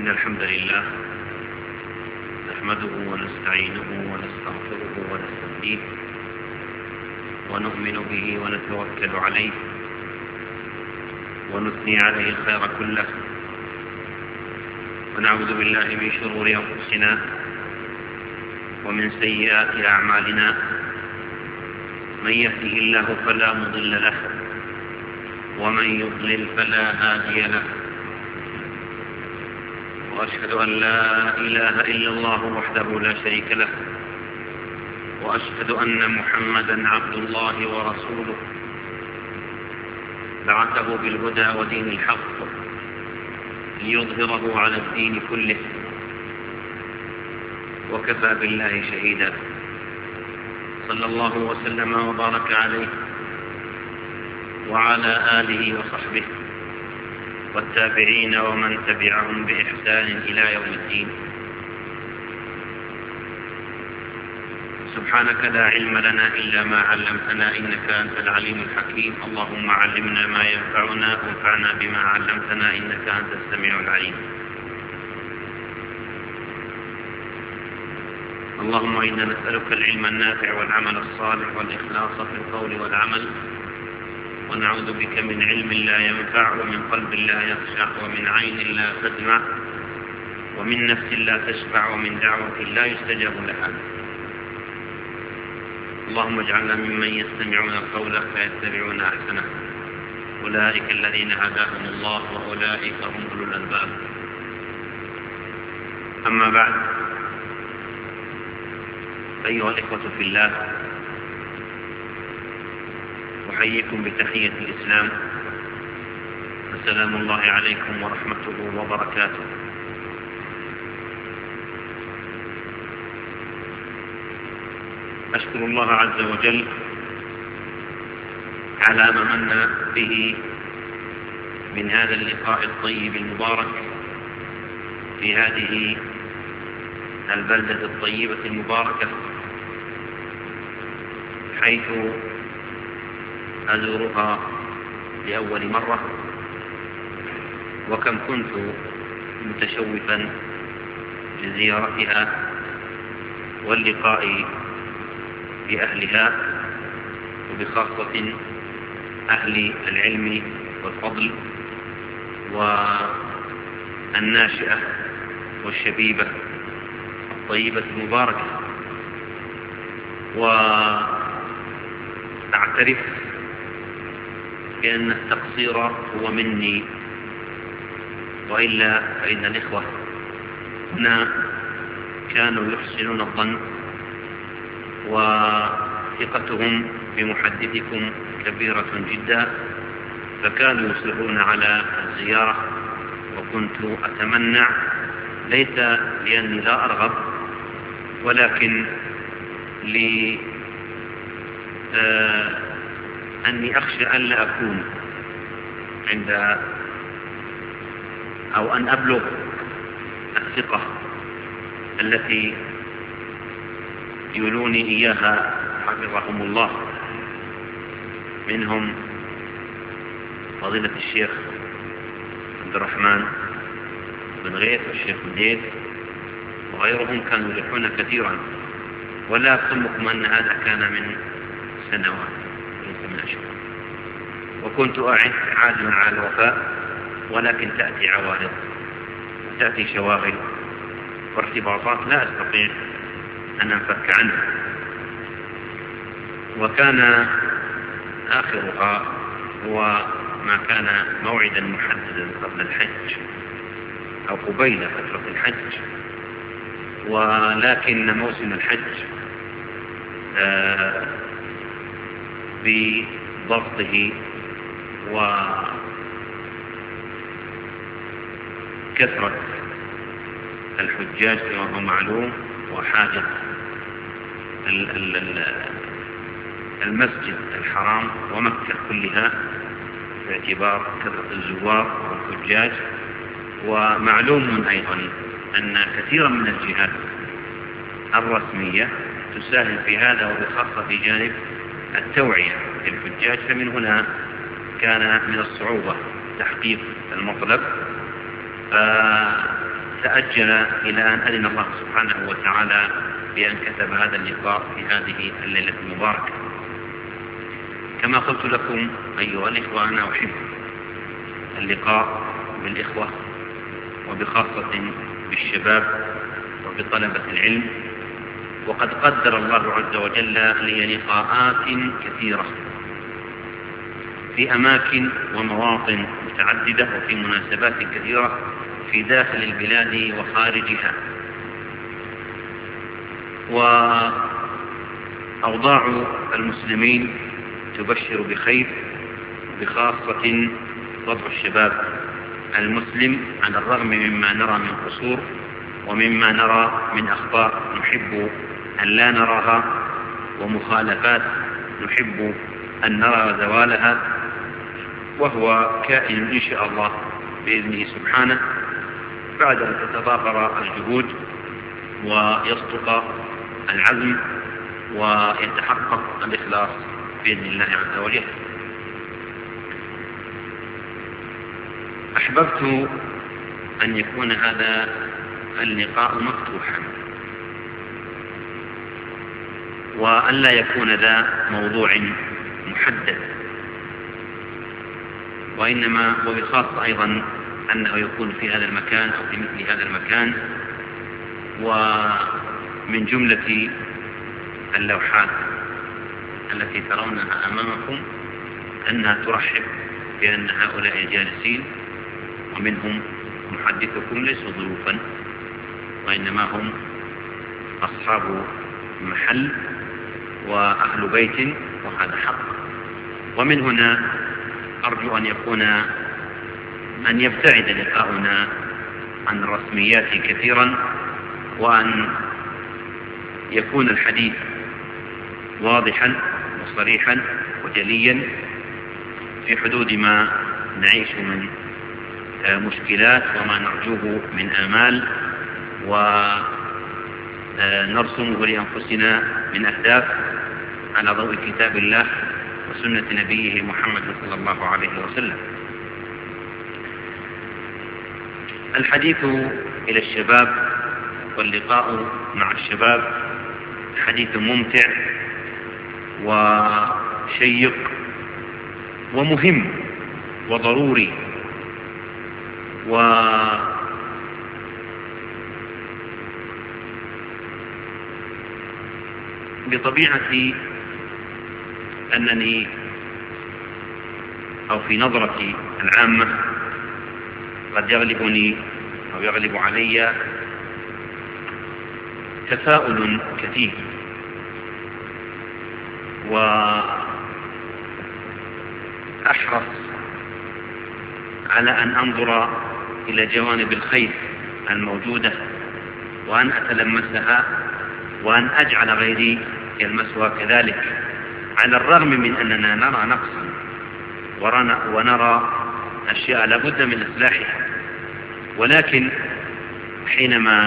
إن الحمد لله نحمده ونستعينه ونستغفره ونستهديه ونؤمن به ونتوكل عليه ونثني عليه الخير كله ونعوذ بالله من شرور أنفسنا ومن سيئات أعمالنا. من يهده الله فلا مضل له ومن يضلل فلا هادي له، وأشهد أن لا إله إلا الله وحده لا شريك له، وأشهد أن محمدا عبد الله ورسوله بعثه بالهدى ودين الحق ليظهره على الدين كله، وكفى بالله شهيدا. صلى الله وسلم وبارك عليه وعلى آله وصحبه والتابعين ومن تبعهم بإحسان إلى يوم الدين. سبحانك لا علم لنا إلا ما علمتنا إنك أنت العليم الحكيم. اللهم علمنا ما ينفعنا وانفعنا بما علمتنا إنك أنت السميع العليم. اللهم إنا نسألك العلم النافع والعمل الصالح والإخلاص في القول والعمل، ونعوذ بك من علم لا ينفع ومن قلب لا يخشع ومن عين لا تدمع ومن نفس لا تشبع ومن دعوة لا يستجاب لها. اللهم اجعلنا ممن يستمعون القول فيتبعون أحسنه. أولئك الذين هداهم الله وأولئك هم أولو الألباب. أما بعد، أيها الإخوة في الله، أحييكم بتحية الإسلام، السلام الله عليكم ورحمته وبركاته. أشكر الله عز وجل على ما من به من هذا اللقاء الطيب المبارك في هذه البلدة الطيبة المباركة، حيث أزورها لأول مرة، وكم كنت متشوفا لزيارتها واللقاء بأهلها، وبخاصة أهل العلم والفضل والناشئة والشبيبة الطيبة المباركة. وأعترف بأن التقصير هو مني، وإلا فإن الإخوة هنا كانوا يحسنون الظن، وثقتهم بمحدثكم كبيرة جدا، فكانوا يصرون على الزيارة، وكنت أتمنع، ليس لأني لا أرغب، ولكن أني أخشى أن لا أكون عند أو أن أبلغ الثقة التي يولوني إياها حفظهم الله، منهم فضيلة الشيخ عبد الرحمن بن غيث والشيخ مديد وغيرهم، كانوا يلحون كثيرا، ولا أخمكم أن هذا كان من سنوات ليس من أشهر، وكنت أعد عازما على الوفاء، ولكن تأتي عوارض وتأتي شواغل وارتباطات لا أستطيع أن أنفك عنها. وكان آخرها هو ما كان موعدا محددا قبل الحج أو قبيل فترة الحج، ولكن موسم الحج بضغطه وكثرة الحجاج كما هو معلوم، وحاجة المسجد الحرام ومكة كلها باعتبار كثرة الزوار والحجاج. ومعلوم أيضا أن كثيرا من الجهات الرسمية تساهم في هذا، وبخاصة في جانب التوعية للحجاج، فمن هنا كان من الصعوبة تحقيق المطلب. تأجل إلى أن أذن الله سبحانه وتعالى بأن كتب هذا اللقاء في هذه الليلة المباركة. كما قلت لكم أيها الإخوة، أنا أحب اللقاء بالإخوة، وبخاصة بالشباب وبطلبة العلم، وقد قدر الله عز وجل لي لقاءات كثيرة في أماكن ومواطن متعددة وفي مناسبات كثيرة في داخل البلاد وخارجها. وأوضاع المسلمين تبشر بخير، بخاصة وضع الشباب المسلم على الرغم مما نرى من قصور ومما نرى من أخطاء نحب أن لا نراها، ومخالفات نحب أن نرى زوالها، وهو كائن إن شاء الله بإذنه سبحانه بعد أن تتضافر الجهود ويصدق العزم ويتحقق الإخلاص بإذن الله عز وجل. أحببت أن يكون هذا اللقاء مفتوحا، وأن لا يكون ذا موضوع محدد، وإنما وبخاصة أيضا أنه يكون في هذا المكان أو في مثل هذا المكان. ومن جملة اللوحات التي ترونها أمامكم أنها ترحب بأن هؤلاء الجالسين ومنهم محدثكم ليسوا ضيوفا، وإنما هم أصحاب محل وأهل بيت، وهذا حق. ومن هنا أرجو أن يبتعد لقاؤنا عن الرسميات كثيرا، وأن يكون الحديث واضحا وصريحا وجليا في حدود ما نعيش من مشكلات وما نرجوه من آمال ونرسمه لأنفسنا من أهداف على ضوء كتاب الله وسنة نبيه محمد صلى الله عليه وسلم. الحديث إلى الشباب واللقاء مع الشباب حديث ممتع وشيق ومهم وضروري، بطبيعة أنني أو في نظرتي العامة قد يغلبني أو يغلب علي تفاؤل كثير، وأحرص على أن أنظر إلى جوانب الخير الموجودة وأن أتلمسها وأن أجعل غيري يلمسها كذلك، على الرغم من أننا نرى نقصا ونرى أشياء لابد من إصلاحها، ولكن حينما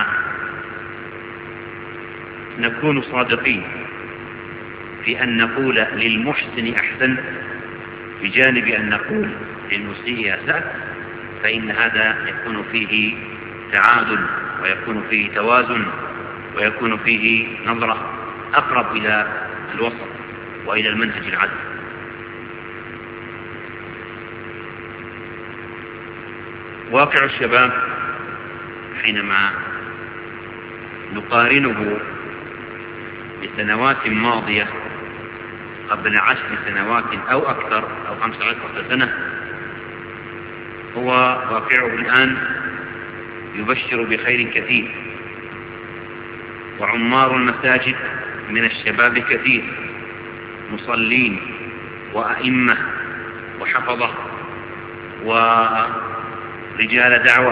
نكون صادقين في أن نقول للمحسن أحسن بجانب أن نقول للمسيء أسأت، فإن هذا يكون فيه تعادل ويكون فيه توازن ويكون فيه نظرة أقرب إلى الوسط وإلى المنهج العدل. واقع الشباب حينما نقارنه بسنوات ماضية قبل 10 سنوات أو أكثر أو 15 سنة، هو واقعه الآن يبشر بخير كثير، وعمار المساجد من الشباب كثير، مصلين وأئمة وحفظة ورجال دعوة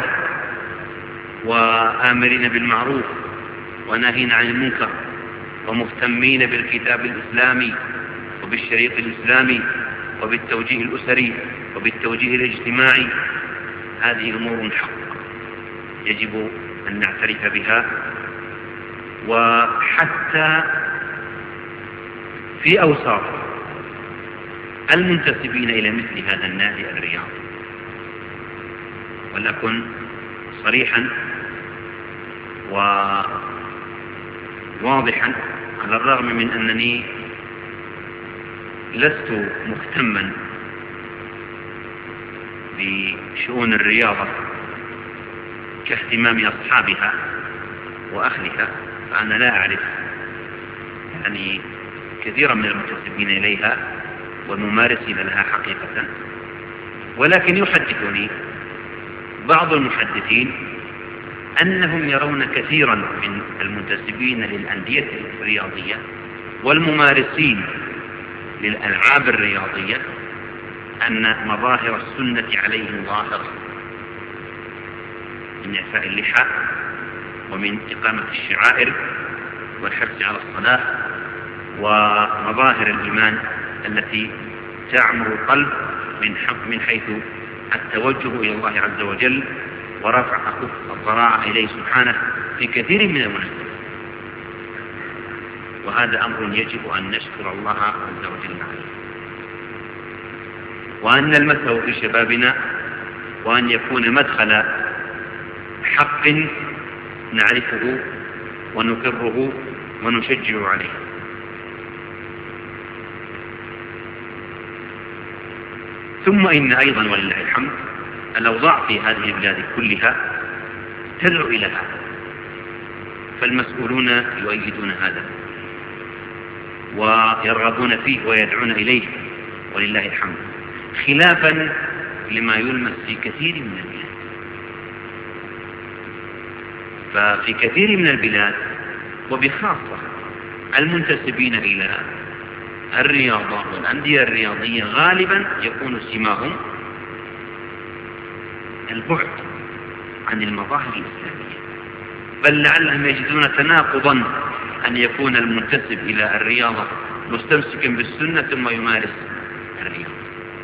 وآمرين بالمعروف وناهين عن المنكر ومهتمين بالكتاب الإسلامي وبالشريط الإسلامي وبالتوجيه الأسري وبالتوجيه الاجتماعي. هذه أمور حق يجب أن نعترف بها، وحتى في أوساط المنتسبين إلى مثل هذا النادي الرياضي. ولكن صريحا وواضحا، على الرغم من أنني لست مهتما بشؤون الرياضة كاهتمام أصحابها وأهلها، فأنا لا أعرف يعني كثيرا من المنتسبين إليها والممارسين لها حقيقة، ولكن يحدثني بعض المحدثين أنهم يرون كثيرا من المنتسبين للأندية الرياضية والممارسين للألعاب الرياضية أن مظاهر السنة عليهم ظاهرة، من إعفاء اللحى ومن إقامة الشعائر والحرص على الصلاة ومظاهر الإيمان التي تعمر القلب من حيث التوجه إلى الله عز وجل ورفع أكف الضراعة إليه سبحانه في كثير من المناسبات. وهذا أمر يجب أن نشكر الله عز وجل عليه، وأن نلمسه في شبابنا، وأن يكون مدخل حق نعرفه ونقره ونشجع عليه. ثم إن أيضا ولله الحمد الأوضاع في هذه البلاد كلها تدعو إلى هذا، فالمسؤولون يؤيدون هذا ويرغبون فيه ويدعون إليه ولله الحمد، خلافا لما يلمس في كثير من البلاد. ففي كثير من البلاد وبخاصة المنتسبين إلى الرياضة والأندية الرياضية غالبا يكون سماهم البعد عن المظاهر الإسلامية، بل لعلهم يجدون تناقضا أن يكون المنتسب إلى الرياضة مستمسكا بالسنة ثم يمارس الرياضة،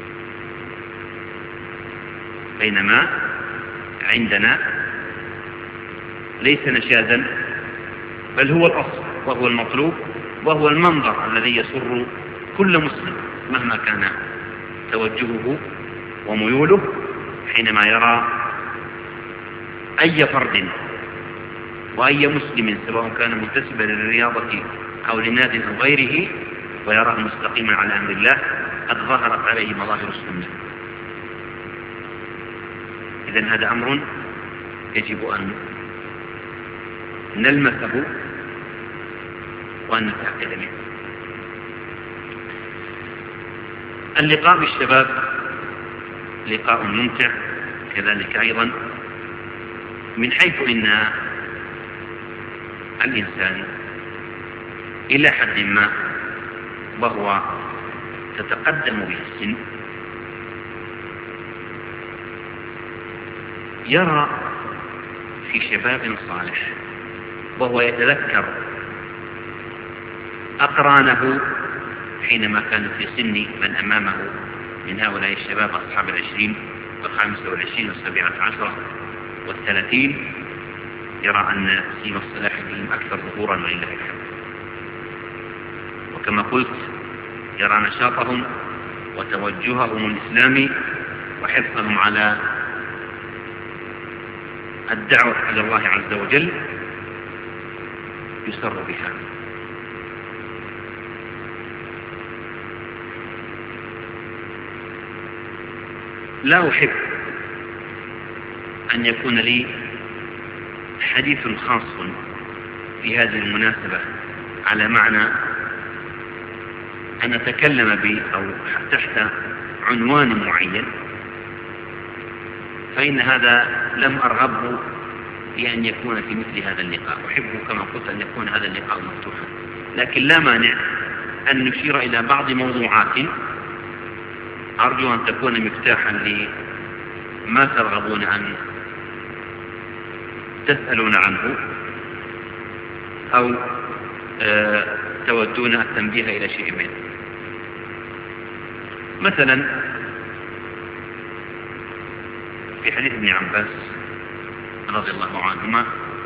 بينما عندنا ليس نشاذا بل هو الأصل وهو المطلوب وهو المنظر الذي يسر كل مسلم مهما كان توجهه وميوله حينما يرى أي فرد وأي مسلم سواء كان منتسبا للرياضة أو لناد أو غيره ويراه مستقيما على أمر الله قد ظهرت عليه مظاهر السنة. إذن هذا أمر يجب أن نلمسه وأن نتأكد منه. اللقاء بالشباب لقاء ممتع كذلك أيضا، من حيث إن الإنسان إلى حد ما وهو تتقدم به السن يرى في شباب صالح وهو يتذكر أقرانه حينما كانوا في سن من أمامه من هؤلاء الشباب أصحاب 20 و25 و17 و30، يرى أن سيم الصلاح بهم أكثر ظهورا ولله الحمد. وكما قلت يرى نشاطهم وتوجههم الإسلامي وحرصهم على الدعوة إلى الله عز وجل يسر بها. لا أحب أن يكون لي حديث خاص في هذه المناسبة على معنى أن أتكلم به أو تحت عنوان معين، فإن هذا لم أرغبه بأن يكون في مثل هذا اللقاء. أحبه كما قلت أن يكون هذا اللقاء مفتوحا، لكن لا مانع أن نشير إلى بعض موضوعات أرجو أن تكون مفتاحا لما ترغبون أن تسألون عنه أو تودون التنبيه إلى شيء منه. مثلا في حديث ابن عباس رضي الله عنهما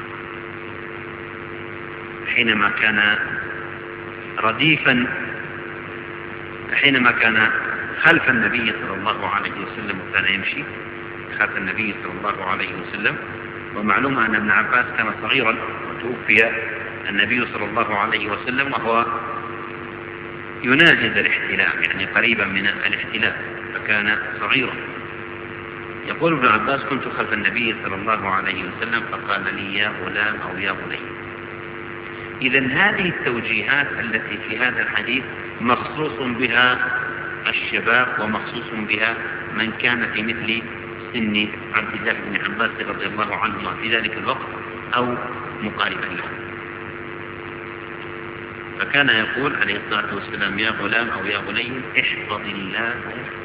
حينما كان رديفا، حينما كان خلف النبي صلى الله عليه وسلم وكان يمشي خلف النبي صلى الله عليه وسلم ومعلوم أن ابن عباس كان صغيرا وتوفي النبي صلى الله عليه وسلم وهو يناهز الاحتلام، يعني قريبا من الاحتلام، فكان صغيرا. يقول ابن عباس: كنت خلف النبي صلى الله عليه وسلم فقال لي: يا غلام أو يا بني. إذن هذه التوجيهات التي في هذا الحديث مخصوص بها الشباب ومخصوص بها من كان في مثل سن عبد الله بن عباس رضي الله عنهما في ذلك الوقت أو مقاربا له. فكان يقول عليه الصلاة والسلام: يا غلام أو يا بني احفظ الله،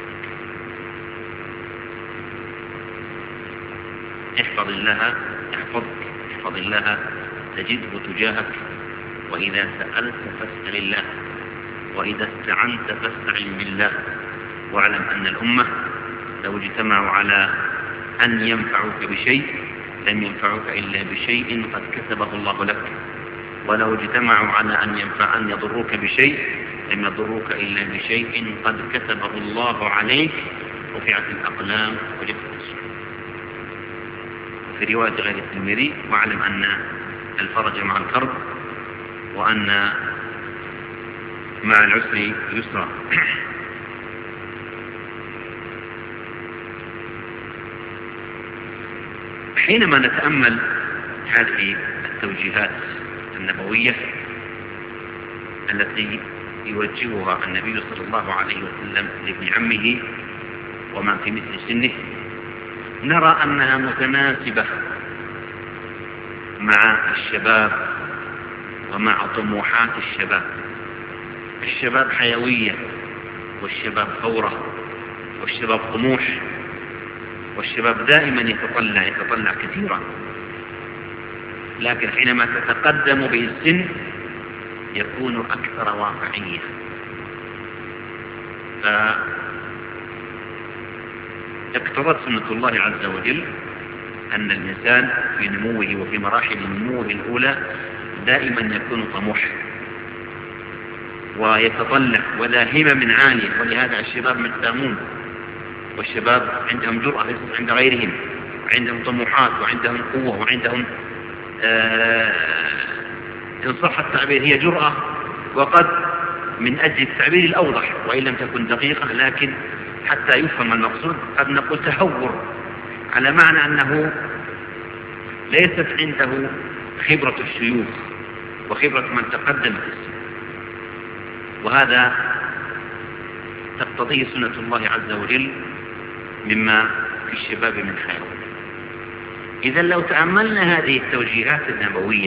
احفظ الله يحفظك، احفظ الله تجده تجاهك، وإذا سألت فاسأل الله، وإذا استعنت فاستعن بالله. واعلم أن الأمة لو اجتمعوا على أن ينفعوك بشيء لم ينفعوك إلا بشيء قد كتبه الله لك، ولو اجتمعوا على أن يضروك بشيء لم يضروك إلا بشيء قد كتبه الله عليك، رفعت الأقلام وجفت الصحف. في رواية غير الترمذي: واعلم أن الفرج مع الكرب وأن مع العسر يسرا. حينما نتأمل هذه التوجيهات النبوية التي يوجهها النبي صلى الله عليه وسلم لابن عمه ومن في مثل سنه، نرى أنها متناسبة مع الشباب ومع طموحات الشباب. الشباب حيوية، والشباب ثورة، والشباب طموح، والشباب دائما يتطلع كثيرا، لكن حينما تتقدم به السن يكون أكثر واقعية. اقتضت سنة الله عز وجل أن الإنسان في نموه وفي مراحل نموه الأولى دائما يكون طموح ويتطلع ولا همم عالية، ولهذا الشباب متسامون، والشباب عندهم جرأة عند غيرهم، وعندهم طموحات، وعندهم قوة، وعندهم إن صح التعبير هي جرأة، وقد من أجل التعبير الأوضح وإن لم تكن دقيقة لكن حتى يفهم المقصود قد نقول تهور، على معنى أنه ليست عنده خبرة الشيوخ وخبرة من تقدم في السن، وهذا تقتضيه سنة الله عز وجل مما في الشباب من خير. إذا لو تأملنا هذه التوجيهات النبوية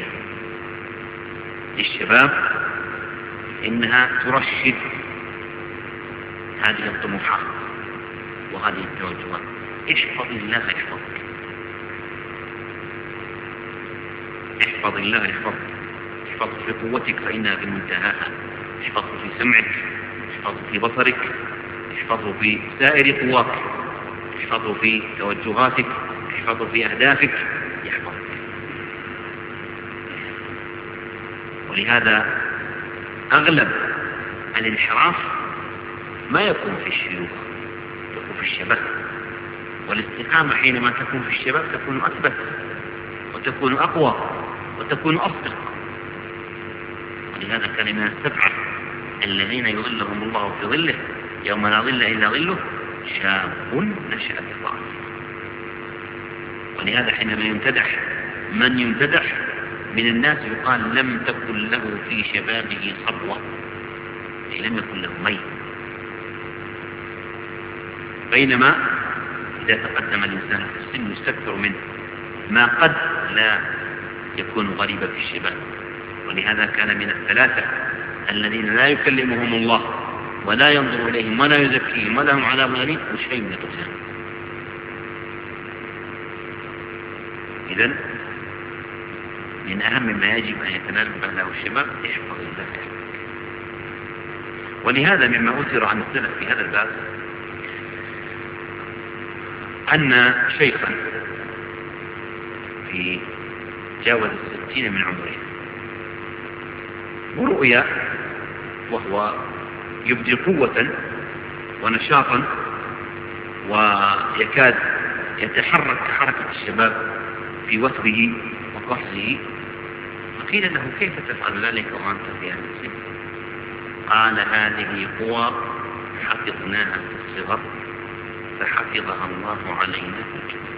للشباب إنها ترشد هذه الطموحات وهذه التوجهات. احفظ الله يحفظك، احفظ الله يحفظك، احفظ في قوتك فإنها في منتهاها، احفظ في سمعك، احفظ في بصرك، احفظ في سائر قواك، احفظ في توجهاتك، احفظ في أهدافك، يحفظك. ولهذا أغلب الانحراف ما يكون في الشيوخ، يكون في الشباب، والاستقامة حينما تكون في الشباب تكون أثبت وتكون أقوى وتكون أصدق. ولهذا كان من السبعة الذين يظلهم الله في ظله يوم لا ظل إلا ظله شاب نشأ في الله. ولهذا حينما يمتدح من يمتدح من الناس يقال لم تكن له في شبابه صبوة، أي لم يكن له ميت. بينما إذا تقدم الإنسان في السن يستكثر منه ما قد لا يكون غريبا في الشباب. ولهذا كان من الثلاثة الذين لا يكلمهم الله ولا ينظر إليهم ولا يزكيهم ولا هم عذاب أليم وشيء من الرجال. إذن من أهم ما يجب أن يتنبه له الشباب احفظ الله. ولهذا مما أثر عن السلف في هذا الباب أن شيخا في جاوز 60 من عمره ورؤيا وهو يبدي قوة ونشاطا ويكاد يتحرك كحركة الشباب في وثبه وقصه، فقيل له كيف تفعل ذلك وأنت في هذا السن؟ قال هذه قوى حفظناها في الصغر فحفظها الله علينا في الكبر.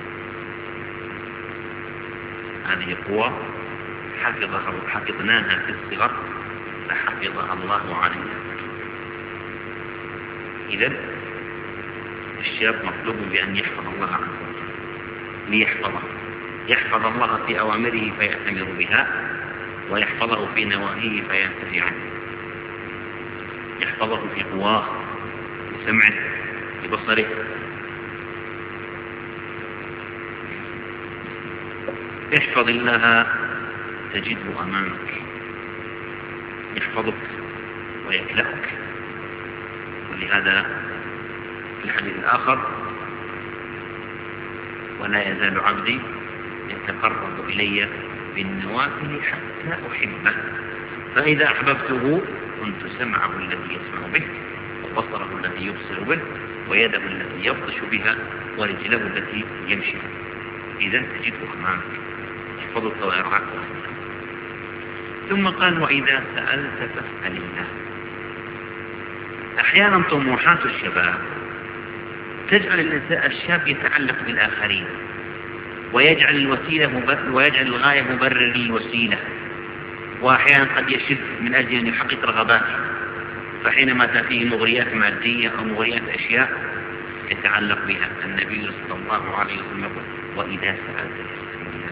هذه قوى حفظناها في الصغر فحفظها الله علينا في الكبر. إذن الشاب مطلوب بأن يحفظ الله عز وجل ليحفظه، يحفظ الله في أوامره فيأتمر بها، ويحفظه في نواهيه فينتهي عنه، يحفظه في قواه، في سمعه، في بصره. احفظ الله تجده أمامك، يحفظك ويكلأك. ولهذا في الحديث الآخر: ولا يزال عبدي يتقرب إلي بالنوافل حتى أحبه، فإذا أحببته كنت سمعه الذي يسمع به، وبصره الذي يبصر به، ويده التي يبطش بها، ورجله التي يمشي بها. إذا تجده أمامك يحفظك ويرعاك. ثم قال: وإذا سألت فاسأل الله. أحيانا طموحات الشباب تجعل الشاب يتعلق بالآخرين، ويجعل الغاية مبرر للوسيلة، وأحيانا قد يشد من أجل أن يحقق رغباته، فحينما تأتيه مغريات مادية أو مغريات أشياء يتعلق بها. النبي صلى الله عليه وسلم يقول: وإذا سألت فاسأل الله.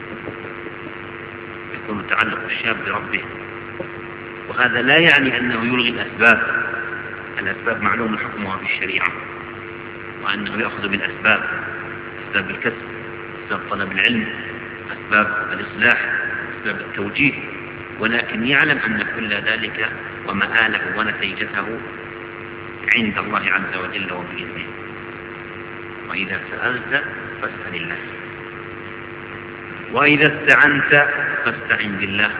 يكون تعلق الشاب بربه، وهذا لا يعني أنه يلغي الأسباب. الأسباب معلوم حكمها في الشريعة، وأنه يأخذ بالأسباب، أسباب الكسب، أسباب طلب العلم، أسباب الإصلاح، أسباب التوجيه، ولكن يعلم أن كل ذلك ومآله ونتيجته عند الله عز وجل وبإذنه. وإذا سألت فاسأل الله، وإذا استعنت فاستعن بالله.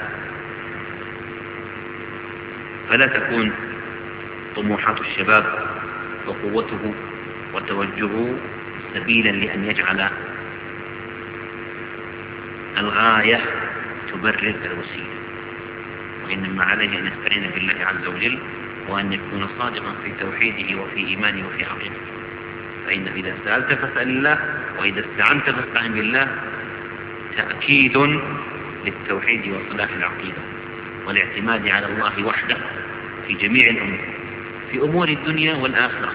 فلا تكون طموحات الشباب وقوته وتوجهه سبيلا لأن يجعل الغاية تبرر الوسيلة، وإنما عليه أن يستعين بالله عز وجل، وأن يكون صادقا في توحيده وفي إيمانه وفي عقيدته. فإن إذا سألت فاسأل الله، وإذا استعنت فاستعن بالله تأكيد للتوحيد وصلاح العقيدة والاعتماد على الله وحده في جميع الأمور، في أمور الدنيا والآخرة.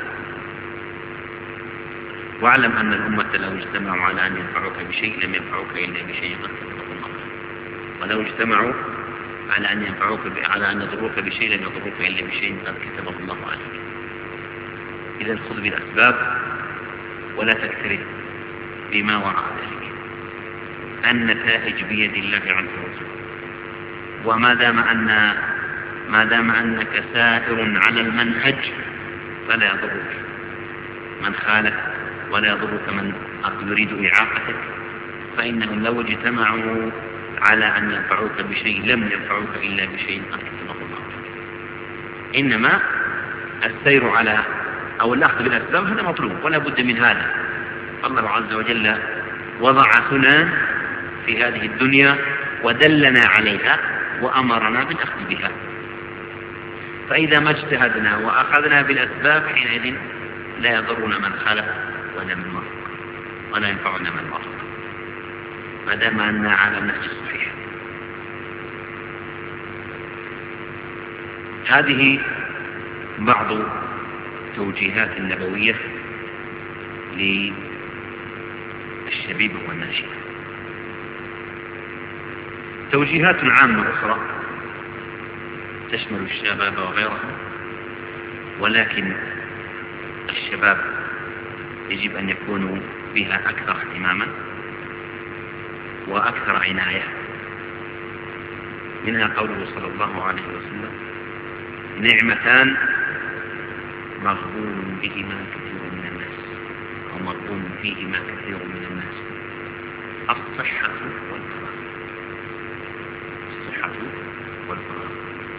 واعلم أن الأمة لو اجتمعوا على أن ينفعوك بشيء لم ينفعوك إلا بشيء قد كتبه الله، ولو اجتمعوا على أن يضروك بشيء لم يضروك إلا بشيء قد كتبه الله عليك. إذا خذ بالأسباب ولا تكترث بما وراء ذلك. النتائج بيد الله عز وجل، وما دام أنك سائر على المنهج فلا يضرك من خالف، ولا يضرك من يريد إعاقتك، فإنهم لو اجتمعوا على أن ينفعوك بشيء لم ينفعوك إلا بشيء قد كتبه الله. إنما السير على أو الأخذ بالأسباب هذا مطلوب ولا بد من هذا. الله عز وجل وضع سنن في هذه الدنيا ودلنا عليها وأمرنا بالأخذ بها، فإذا ما اجتهدنا وأخذنا بالأسباب حينئذ لا يضرنا من خالف ولا من وفق، ولا ينفعنا من وفق، ما دام أننا على النهج الصحيح. هذه بعض توجيهات النبوية للشبيب والناشئ. توجيهات عامة أخرى تشمل الشباب وغيرهم، ولكن الشباب يجب أن يكونوا بها أكثر اهتماما وأكثر عناية. منها قوله صلى الله عليه وسلم: نعمتان مغبون بهما كثير من الناس، أو مغبون فيهما كثير من الناس: الصحة والفراغ. الصحة والفراغ.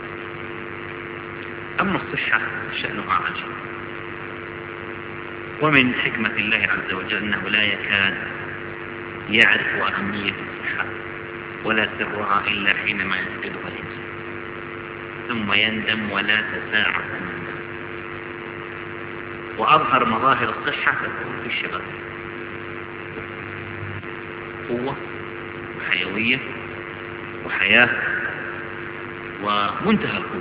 أما الصحة شأنها عجيب، ومن حكمة الله عز وجل أنه لا يكاد يعرف أهمية الصحة ولا سرها إلا حينما يفقدها الإنسان، ثم يندم ولا تساعد الندم. وأظهر مظاهر الصحة تكون في الشباب، قوة وحيوية وحياة ومنتهى القوة.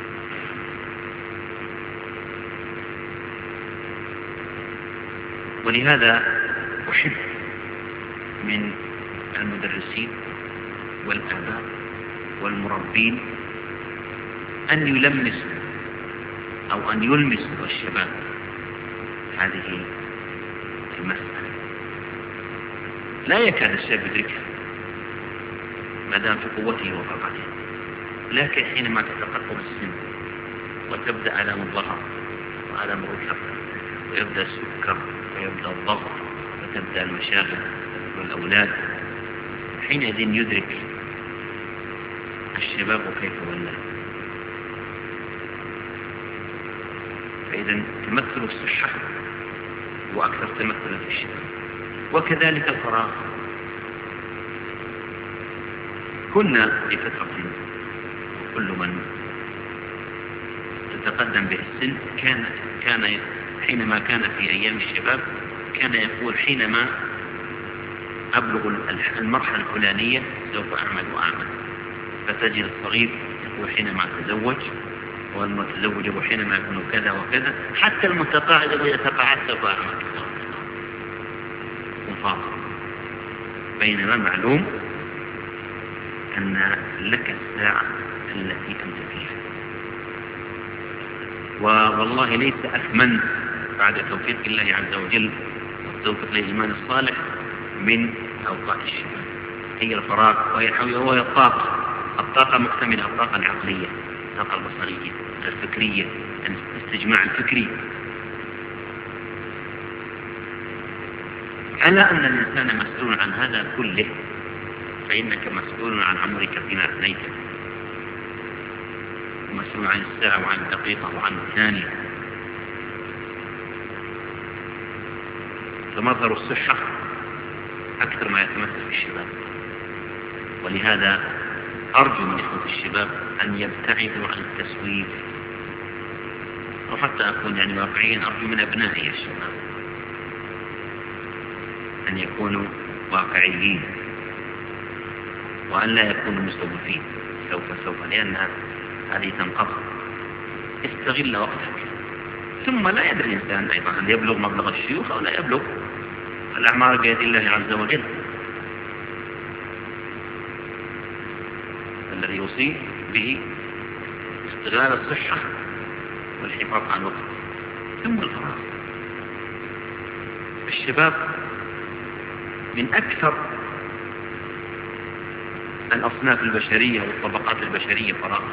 ولهذا أحب من المدرسين والآباء والمربين أن يلمسوا أو أن يلمسوا الشباب هذه المسألة. لا يكاد الشاب يدركها ما دام في قوته وطاقته، لكن حينما تتقدم السن وتبدأ آلام الظهر وآلام الركب ويبدأ السكر ويبدأ الضغط وتبدأ المشاغل والأولاد، حينئذ يدرك الشباب كيف ولى. فإذا تمثل الصحة هو أكثر تمثلا في الشباب، وكذلك الفراغ. كنا في فترة كل من تتقدم به السن كان حينما كان في أيام الشباب كان يقول حينما أبلغ المرحلة الفلانية سوف أعمل وأعمل. فتجد الصغير يقول حينما أتزوج، والمتزوج يقول حينما يكون كذا وكذا، حتى المتقاعد يقول إذا تقاعدت سوف أعمل كذا وفاضل. بينما معلوم أن لك الساعة التي أنت فيها، والله ليس أثمن بعد توفيق الله عز وجل والتوفيق للإيمان الصالح من أوقات الشباب. هي الفراغ وهي الطاقة مكتملة، الطاقة العقلية، الطاقة البصرية، الفكرية، الاستجماع الفكري. على أن الإنسان مسؤول عن هذا كله، فإنك مسؤول عن عمرك فيما أفنيته، ومسؤول عن الساعة وعن الدقيقة وعن الثانية. فمظهر الصحة أكثر ما يتمثل في الشباب. ولهذا أرجو من إخوة الشباب أن يبتعدوا عن التسويف، وحتى أكون واقعيا أرجو من أبنائي الشباب أن يكونوا واقعيين وأن لا يكونوا مسوفين سوف، لأن هذه تنقضي. استغل وقتك. ثم لا يدري الإنسان أيضا أن يبلغ مبلغ الشيوخ أو لا يبلغ، الأعمار بيد الله عز وجل. الذي يوصي به استغلال الصحة والحفاظ على الوقت. ثم الفراغ. الشباب من أكثر الأصناف البشرية والطبقات البشرية فراغ.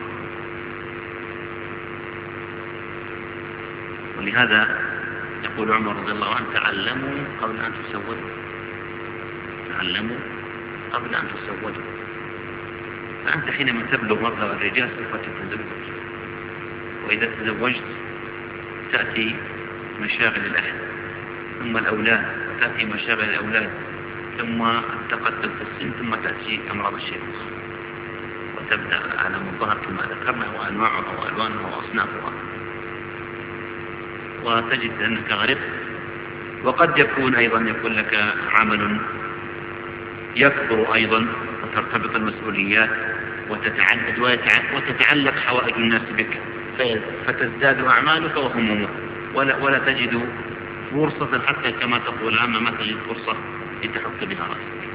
ولهذا يقول عمر رضي الله عنه: تعلموا قبل أن تسودوا، تعلموا قبل أن تسودوا. فأنت حينما تبلغ مبلغ الرجال سوف تتزوج، وإذا تزوجت تأتي مشاغل الأهل، ثم الأولاد، تأتي مشاغل الأولاد، ثم التقدم في السن، ثم تأتي أمراض الشيخوخة، وتبدأ آلام الظهر كما ذكرنا وأنواعها وألوانها وأصنافها، وتجد أنك غرقت. وقد يكون أيضا يكون لك عمل يكبر أيضا وترتبط المسؤوليات وتتعدد وتتعلق حوائج الناس بك، فتزداد أعمالك وهمومك، ولا تجد فرصة حتى كما تقول العامة ما تجد فرصة لتحط بها رأسك.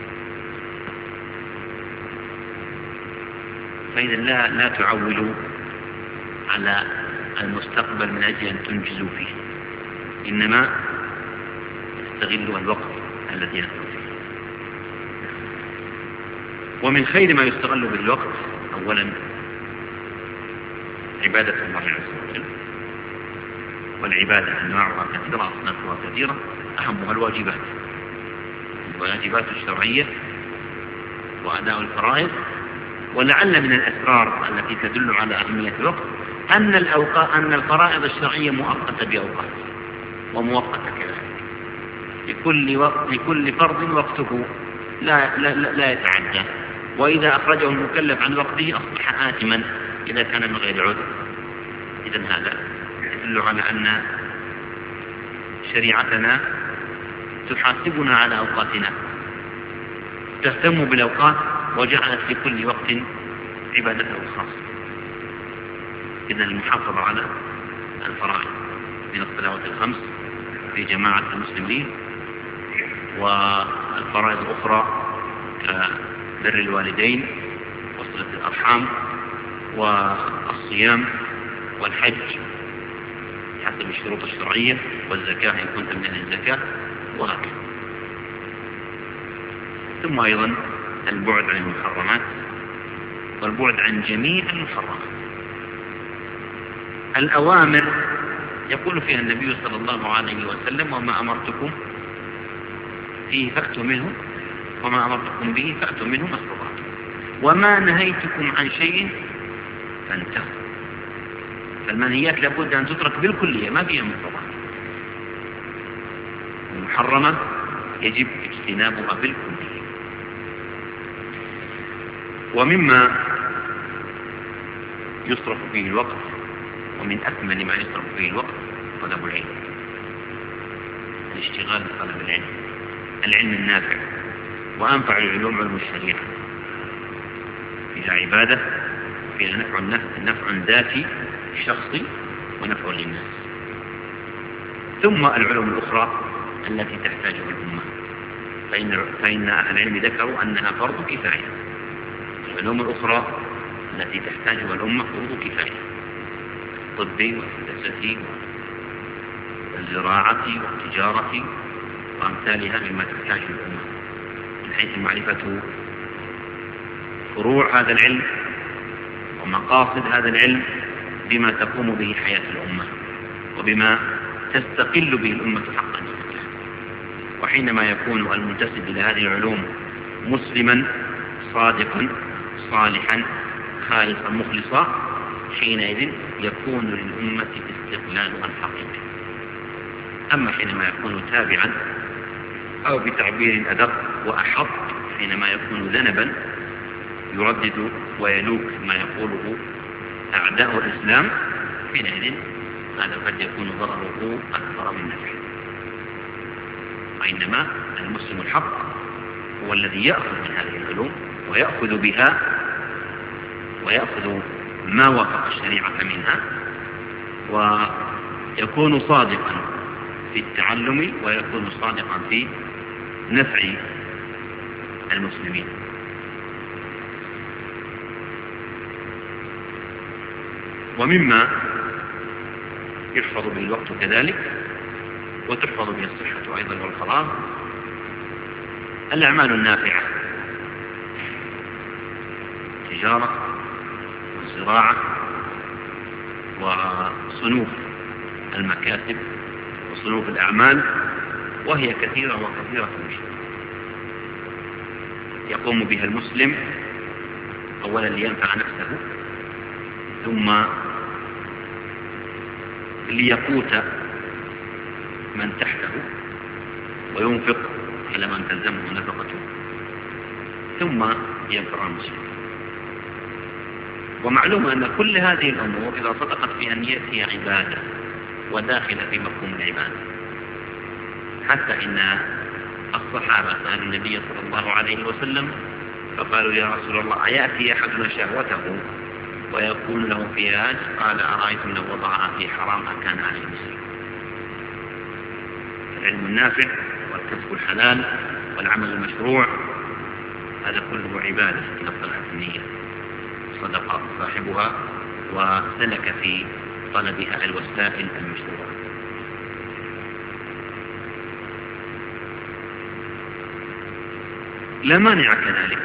فإذا لا تعولوا على المستقبل من أجل أن تنجزوا فيه، إنما استغلوا الوقت الذي أنتم فيه. ومن خير ما يستغل بالوقت أولا عبادة الله عز وجل، والعبادة أنواعها كثيرة، أصنافها كثيرة، أهمها الواجبات الشرعية وأداء الفرائض. ولعل من الأسرار التي تدل على أهمية الوقت أن الفرائض الشرعية مؤقتة بأوقات ومؤقتة كذلك. لكل فرض وقته لا يتعدى. وإذا أخرجه المكلف عن وقته أصبح آثما إذا كان من غير عذر. إذن هذا يدل على أن شريعتنا تحاسبنا على أوقاتنا، تهتم بالأوقات وجعلت في كل وقت عبادته الخاصة. إذن المحافظة على الفرائض من الصلوات الخمس في جماعة المسلمين، والفرائض الأخرى كبر الوالدين وصلة الأرحام والصيام والحج حسب الشروط الشرعية، والزكاة إن كنت من أهل الزكاة، وهكذا. ثم أيضا البعد عن المحرمات والبعد عن جميع المحرمات. الأوامر يقول فيها النبي صلى الله عليه وسلم: وما أمرتكم فيه فأتوا منه، وما أمرتكم به فأتوا منه ما استطعتم، وما نهيتكم عن شيء فانتهوا. فالمنهيات لابد أن تترك بالكلية، ما فيها مستطاع. المحرمة يجب اجتنابها بالكلية. ومما يصرف فيه الوقت، ومن أكمل ما يصرف فيه الوقت، طلب العلم، الاشتغال بطلب العلم، العلم النافع. وأنفع العلوم علم الشريعة، فيها عبادة، فيها نفع ذاتي شخصي ونفع للناس. ثم العلوم الأخرى التي تحتاجها الأمة، فإن أهل العلم ذكروا أنها فرض كفاية. العلوم الأخرى التي تحتاجها الأمة فرض كفاية، الطب والهندسة والزراعة والتجارة وأمثالها مما تحتاجه الأمة، من حيث معرفة فروع هذا العلم ومقاصد هذا العلم بما تقوم به حياة الأمة وبما تستقل به الأمة حقا. وحينما يكون المنتسب إلى هذه العلوم مسلما صادقا صالحا خالصا مخلصا، حينئذ يكون للأمة استقلالها الحقيقي. أما حينما يكون تابعا، أو بتعبير أدق وأحط، حينما يكون ذنبا يردد ويلوك ما يقوله أعداء الإسلام، حينئذ هذا قد يكون ضرره أكثر من نفعه. وإنما المسلم الحق هو الذي يأخذ من هذه العلوم ويأخذ بها ويأخذ ما وافق الشريعة منها، ويكون صادقا في التعلم ويكون صادقا في نفع المسلمين. ومما يحفظ به الوقت كذلك وتحفظ به الصحة أيضا والفراغ الأعمال النافعة، التجارة والزراعة وصنوف المكاسب وصنوف الأعمال، وهي كثيرة وكثيرة مشتركة يقوم بها المسلم أولا لينفع نفسه، ثم ليقوت من تحته وينفق على من تلزمه نفقته، ثم ينفع المسلم. ومعلوم أن كل هذه الأمور إذا صدقت في أن هي عبادة وداخلة في مفهوم العبادة، حتى إن الصحابة سألوا النبي صلى الله عليه وسلم فقالوا: يا رسول الله، أيأتي أحدنا شهوته ويكون له فيها أجر؟ قال: أرأيتم لو وضعها في حرام أكان عليه مسلم. العلم النافع والكسب الحلال والعمل المشروع هذا كله عبادة إذا صلحت النية، صدق صاحبها وسلك في طلبها الوسائل المشروعة. لا مانع كذلك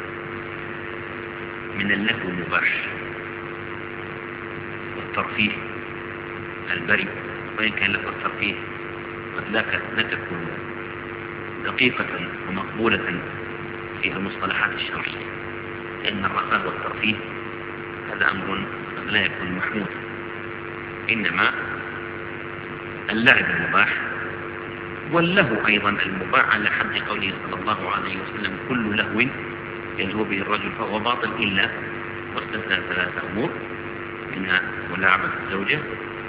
من اللهو المباح والترفيه البريء، وإن كان لفظ الترفيه قد لا تكون دقيقة ومقبولة في المصطلحات الشرعية، لأن الرفاه والترفيه هذا أمر قد لا يكون محمودا، إنما اللعب المباح واللهو أيضا المباح على حد قوله صلى الله عليه وسلم كل لهو يلهو به الرجل فهو باطل إلا، واستثنى 3 أمور منها ملاعبة الزوجة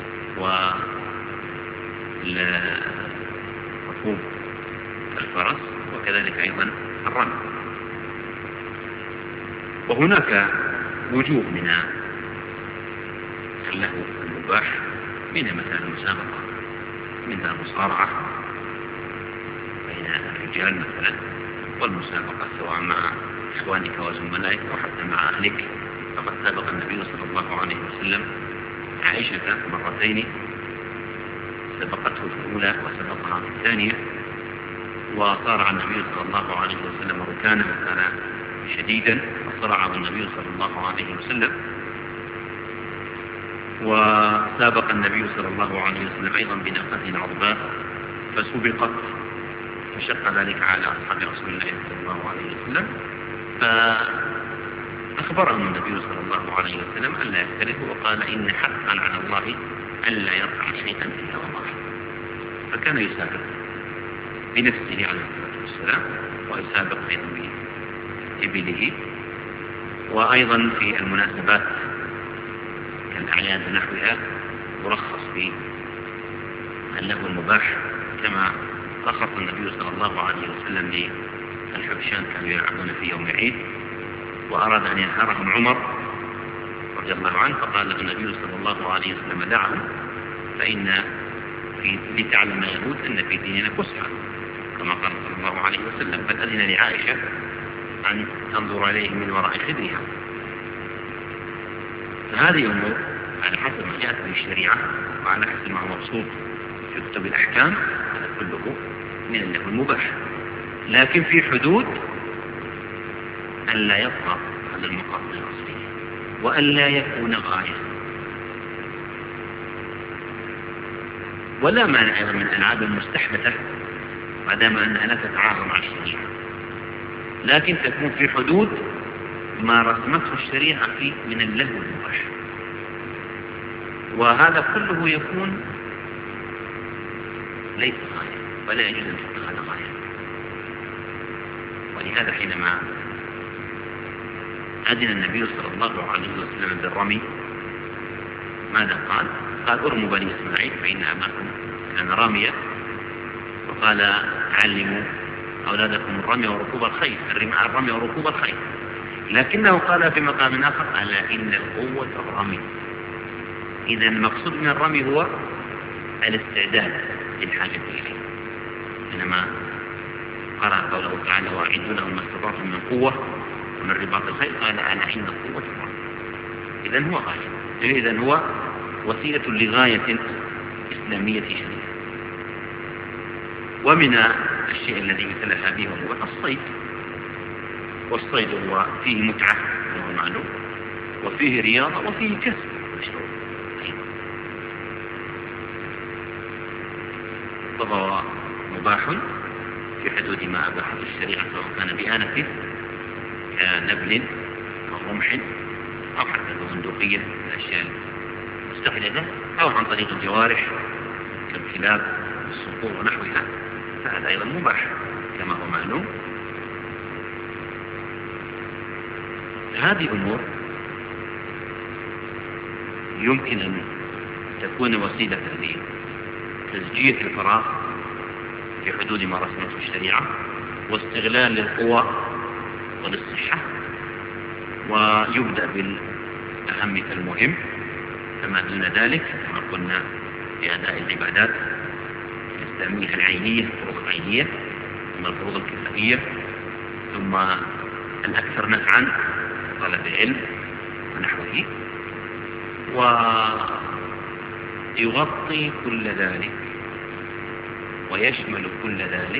وركوب الفرس وكذلك أيضا الرمي. وهناك وجوه من اللهو المباح، منها مثلا المسابقة، منها المصارعة بين الرجال مثلا، والمسابقة سواء مع إخوانك وزملائك أو حتى مع أهلك. فقد سبق النبي صلى الله عليه وسلم عائشة مرتين، سبقته في الأولى وسبقها في الثانية، وصارع النبي صلى الله عليه وسلم ركانه وكان شديدا فصرعه النبي صلى الله عليه وسلم. وسابق النبي صلى الله عليه وسلم أيضا بناقته عضباء فسبقت، فشق ذلك على أصحاب رسول الله صلى الله عليه وسلم، فأخبرهم النبي صلى الله عليه وسلم أن لا يختلفوا، وقال إن حقا على الله أن لا يرفع شيئا إلا والله. فكان يسابق بنفسه عليه الصلاة والسلام، ويسابق أيضا بإبله، وأيضا في المناسبات كالأعياد ونحوها مرخص في اللهو المباح، كما رخص النبي صلى الله عليه وسلم للحبشان كانوا يلعبون في يوم العيد، وأراد أن ينهرهم عمر رضي الله عنه، فقال النبي صلى الله عليه وسلم دعهم، فإن لتعلم يهود أن في ديننا فسحة كما قال صلى الله عليه وسلم، بل أذن لعائشة أن تنظر إليه من وراء خدرها. فهذه أمور على حسب ما جاءت في الشريعة وعلى حسب ما هو مبسوط في كتب الأحكام، هذا كله من اللهو المباح، لكن في حدود أن لا يطغى على المقاصد الأصلية وأن لا يكون غاية. ولا مانع أيضا من الألعاب المستحدثة ما دام أنها لا تتعارض مع الشريعة، لكن تكون في حدود ما رسمته الشريعة فيه من اللهو المباح، وهذا كله يكون ليس غاية ولا يجوز أن تتخذ غاية. ولهذا حينما أذن النبي صلى الله عليه وسلم بالرمي ماذا قال؟ قال ارموا بني إسماعيل فإن أباكم كان راميا، وقال علموا أولادكم الرمي وركوب الخيل، الرمي وركوب الخيل، لكنه قال في مقام آخر ألا إن القوة الرمي. إذا المقصود من الرمي هو الاستعداد للحاجة إليه، إنما قرأ قوله تعالى وأعدوا لهم ما استطعتم من قوة ومن رباط الخيل قال ألا إن القوة الرمي. إذا هو غاية، إذا هو وسيلة لغاية إسلامية شريفة. ومن الشيء الذي مثلها به هو الصيد، والصيد هو فيه متعة وهو معلوم، وفيه رياضة، وفيه كسب مشروع أيضا، فهو مباح في حدود ما أباحه الشريعة، سواء كان بآلة كنبل أو رمح أو حتى بندقية من الأشياء المستحدثة، أو عن طريق الجوارح كالكلاب والصقور ونحوها، فهذا أيضا مباح كما هو معلوم. هذه أمور يمكن أن تكون وسيلة لتزجية الفراغ في حدود ما رسمته الشريعة، واستغلال للقوى وللصحة، ويبدأ بالأهم فالمهم، كما دون ذلك كما قلنا في أداء العبادات الإسلامية العينية، الفروض العينية، ثم الفروض الكفائية، ثم الأكثر نفعا طلب العلم ونحوه، ويغطي كل ذلك ويشمل كل ذلك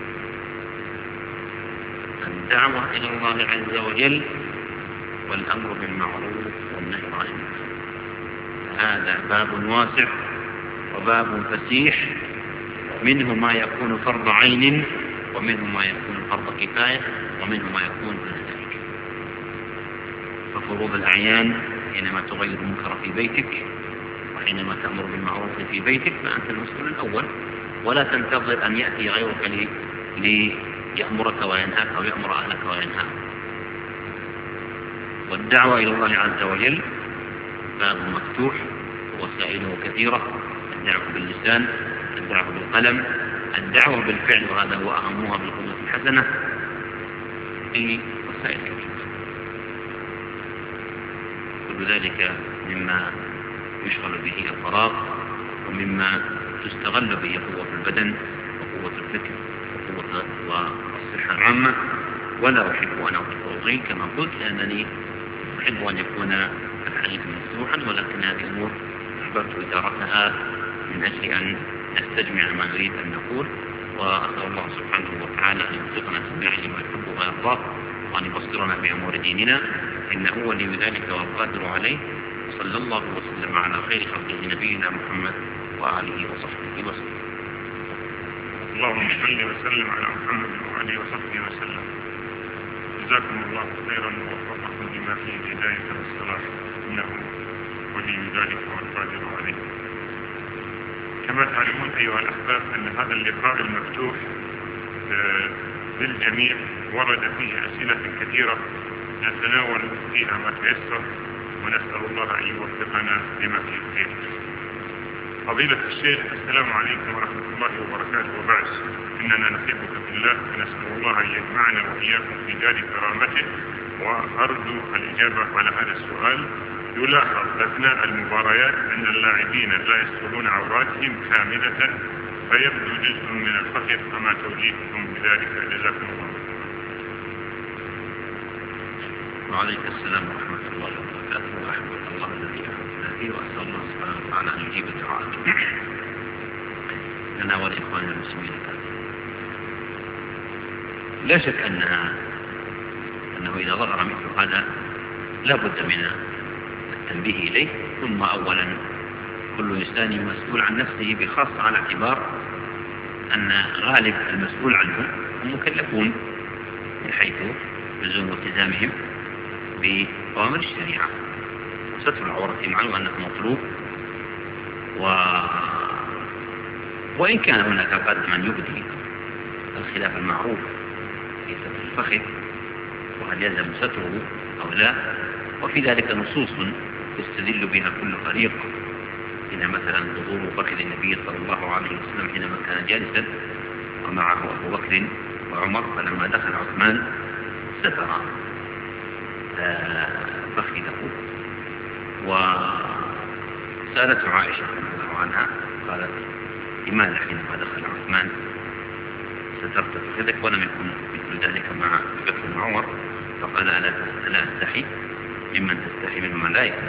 الدعوة إلى الله عز وجل والأمر بالمعروف والنهي عن المنكر. هذا باب واسع وباب فسيح، منه ما يكون فرض عين، ومنه ما يكون فرض كفاية، ومنه ما يكون دون ذلك. ففروض الأعيان حينما تغير المنكر في بيتك، وحينما تأمر بالمعروف في بيتك، فأنت المسؤول الأول ولا تنتظر أن يأتي غيرك ليأمرك وينهاك أو يأمر أهلك وينهاك. والدعوة إلى الله عز وجل باب مفتوح ووسائله كثيرة: الدعوة باللسان، الدعوة بالقلم، الدعوة بالفعل، وهذا هو أهمها بالقدوة الحسنة، في وسائل كثيرة. كل ذلك مما يشغل به الفراغ، ومما تستغل به قوة البدن وقوة الفكر وقوة والصحة العامة. ولا أحب أن أطيل كما قلت، لأنني أحب أن يكون الحديث مفتوحا، ولكن هذه أمور أحببت إدارتها من أجل أن نستجمع ما نريد أن نقول. وأسأل الله سبحانه وتعالى أن يوفقنا جميعا لما يحب ويرضاه، وأن يبصرنا بأمور ديننا، إنه ولي ذلك والقادر عليه. صلى الله وسلم على خير خلقه نبينا محمد وآله وصحبه وسلم. اللهم صل وسلم على محمد وآله وصحبه وسلم. جزاكم الله خيرا ووفقكم لما فيه الهداية والصلاح، إنه ولي ذلك والقادر عليه. كما تعلمون أيها الأحباب أن هذا اللقاء المفتوح للجميع ورد فيه أسئلة كثيرة نتناول فيها ما تيسر، ونسأل الله أن يوفقنا لما فيه الخير. فضيلة الشيخ، السلام عليكم ورحمة الله وبركاته. وبعد، إننا نحبك في الله، ونسأل الله أن يجمعنا وإياكم في دار كرامته. وأرجو الإجابة على هذا السؤال. يلاحظ أثناء المباريات أن اللاعبين لا يسترون عوراتهم كاملة، فيبدو جزء من الفخر، فما توجيهكم بذلك؟ جزاكم الله. وعليك السلام ورحمة الله وبركاته، وأحبك الله الذي أحببنا فيه، وأسأل الله سبحانه وتعالى أن يجيب دعاءنا لنا ولإخواننا المسلمين. لا شك أنه إذا ظهر مثل هذا لا بد من التنبيه إليه. ثم أولا كل إنسان مسؤول عن نفسه بخاصة، على اعتبار أن غالب المسؤول عنهم هم مكلفون من حيث لزوم التزامهم بأوامر الشريعة. ستر العورة معلوم أنه مطلوب، وإن كان هناك قد من يبدي الخلاف المعروف في ستر الفخذ وهل يلزم ستره أو لا، وفي ذلك نصوص يستدل بها كل فريق. إن مثلا ظهور فخذ النبي صلى الله عليه وسلم حينما كان جالسا ومعه أبو بكر وعمر، فلما دخل عثمان ستر فخذه. وسألته عائشة رضي الله عنها قالت: لماذا حينما دخل عثمان سترت فخذك ولم يكن مثل ذلك مع بكر وعمر؟ فقال: ألا أستحي ممن تستحي منه الملائكة.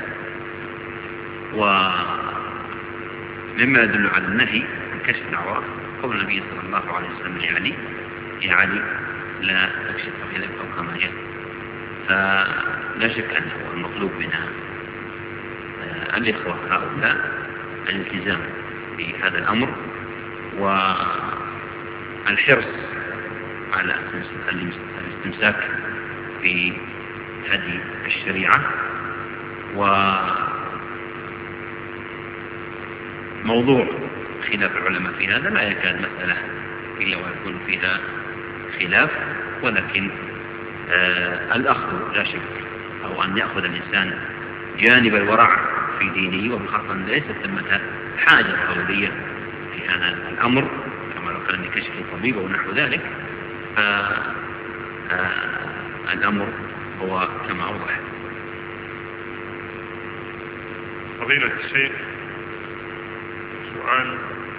ومما يدل على النهي عن كشف العورة قول النبي صلى الله عليه وسلم لعلي: يا علي لا تكشف فخذك، أو كما جاء. فلا شك أنه المطلوب من الإخوة هؤلاء الالتزام بهذا الأمر، والحرص على الاستمساك في هذه الشريعة. وموضوع خلاف العلماء في هذا لا يكاد مسألة إلا ويكون فيها خلاف، ولكن الأخذ لا شك، أو أن يأخذ الإنسان جانب الورع في دينه، وبخاصة ليست ثمة حاجة ضرورية في هذا الأمر كما لو كان لكشف طبيب أو نحو ذلك. الأمر هو كما أوضح. فضيلة الشيخ، سؤال: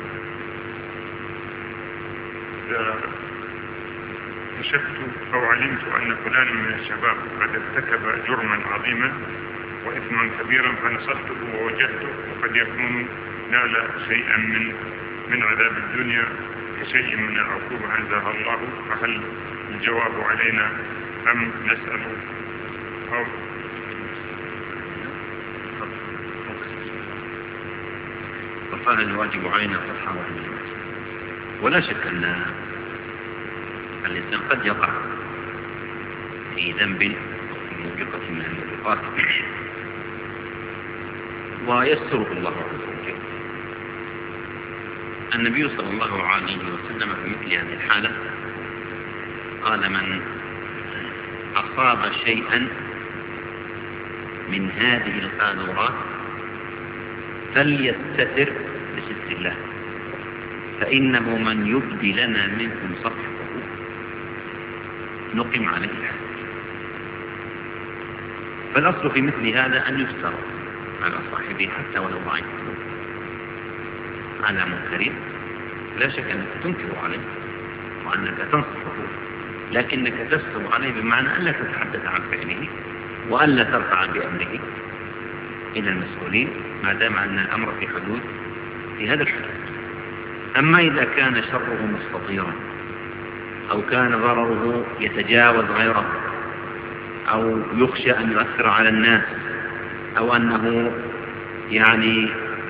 إذا كشفت أو علمت أن فلانا من الشباب قد ارتكب جرما عظيما وإثما كبيرا، فنصحته ووجهته، وقد يكون نال شيئا من عذاب الدنيا كشيء من العقوبة أنزلها الله، فهل الجواب علينا أم نسأل أو فقال الواجب علينا فتحا واحدة. ولا شك أن الإنسان قد يقع في ذنب أو في موجقة من الموجقات ويستره الله عز وجل. النبي صلى الله عليه وسلم في مثل هذه الحالة قال: من أصاب شيئا من هذه القاذورات فليستتر بستر الله، فإنه من يبدي لنا منكم صفحه نقم عليه الحد. فالأصل في مثل هذا أن يستر على صاحبه حتى ولو رأيته على منكر، لا شك أنك تنكر عليه وأنك تنصحه، لكنك تستر عليه بمعنى ألا تتحدث عن فعله وألا ترفع بأمره إلى المسؤولين ما دام أن الأمر في حدود في هذا الحدود. أما إذا كان شره مستطيرا أو كان ضرره يتجاوز غيره أو يخشى أن يؤثر على الناس أو أنه يعني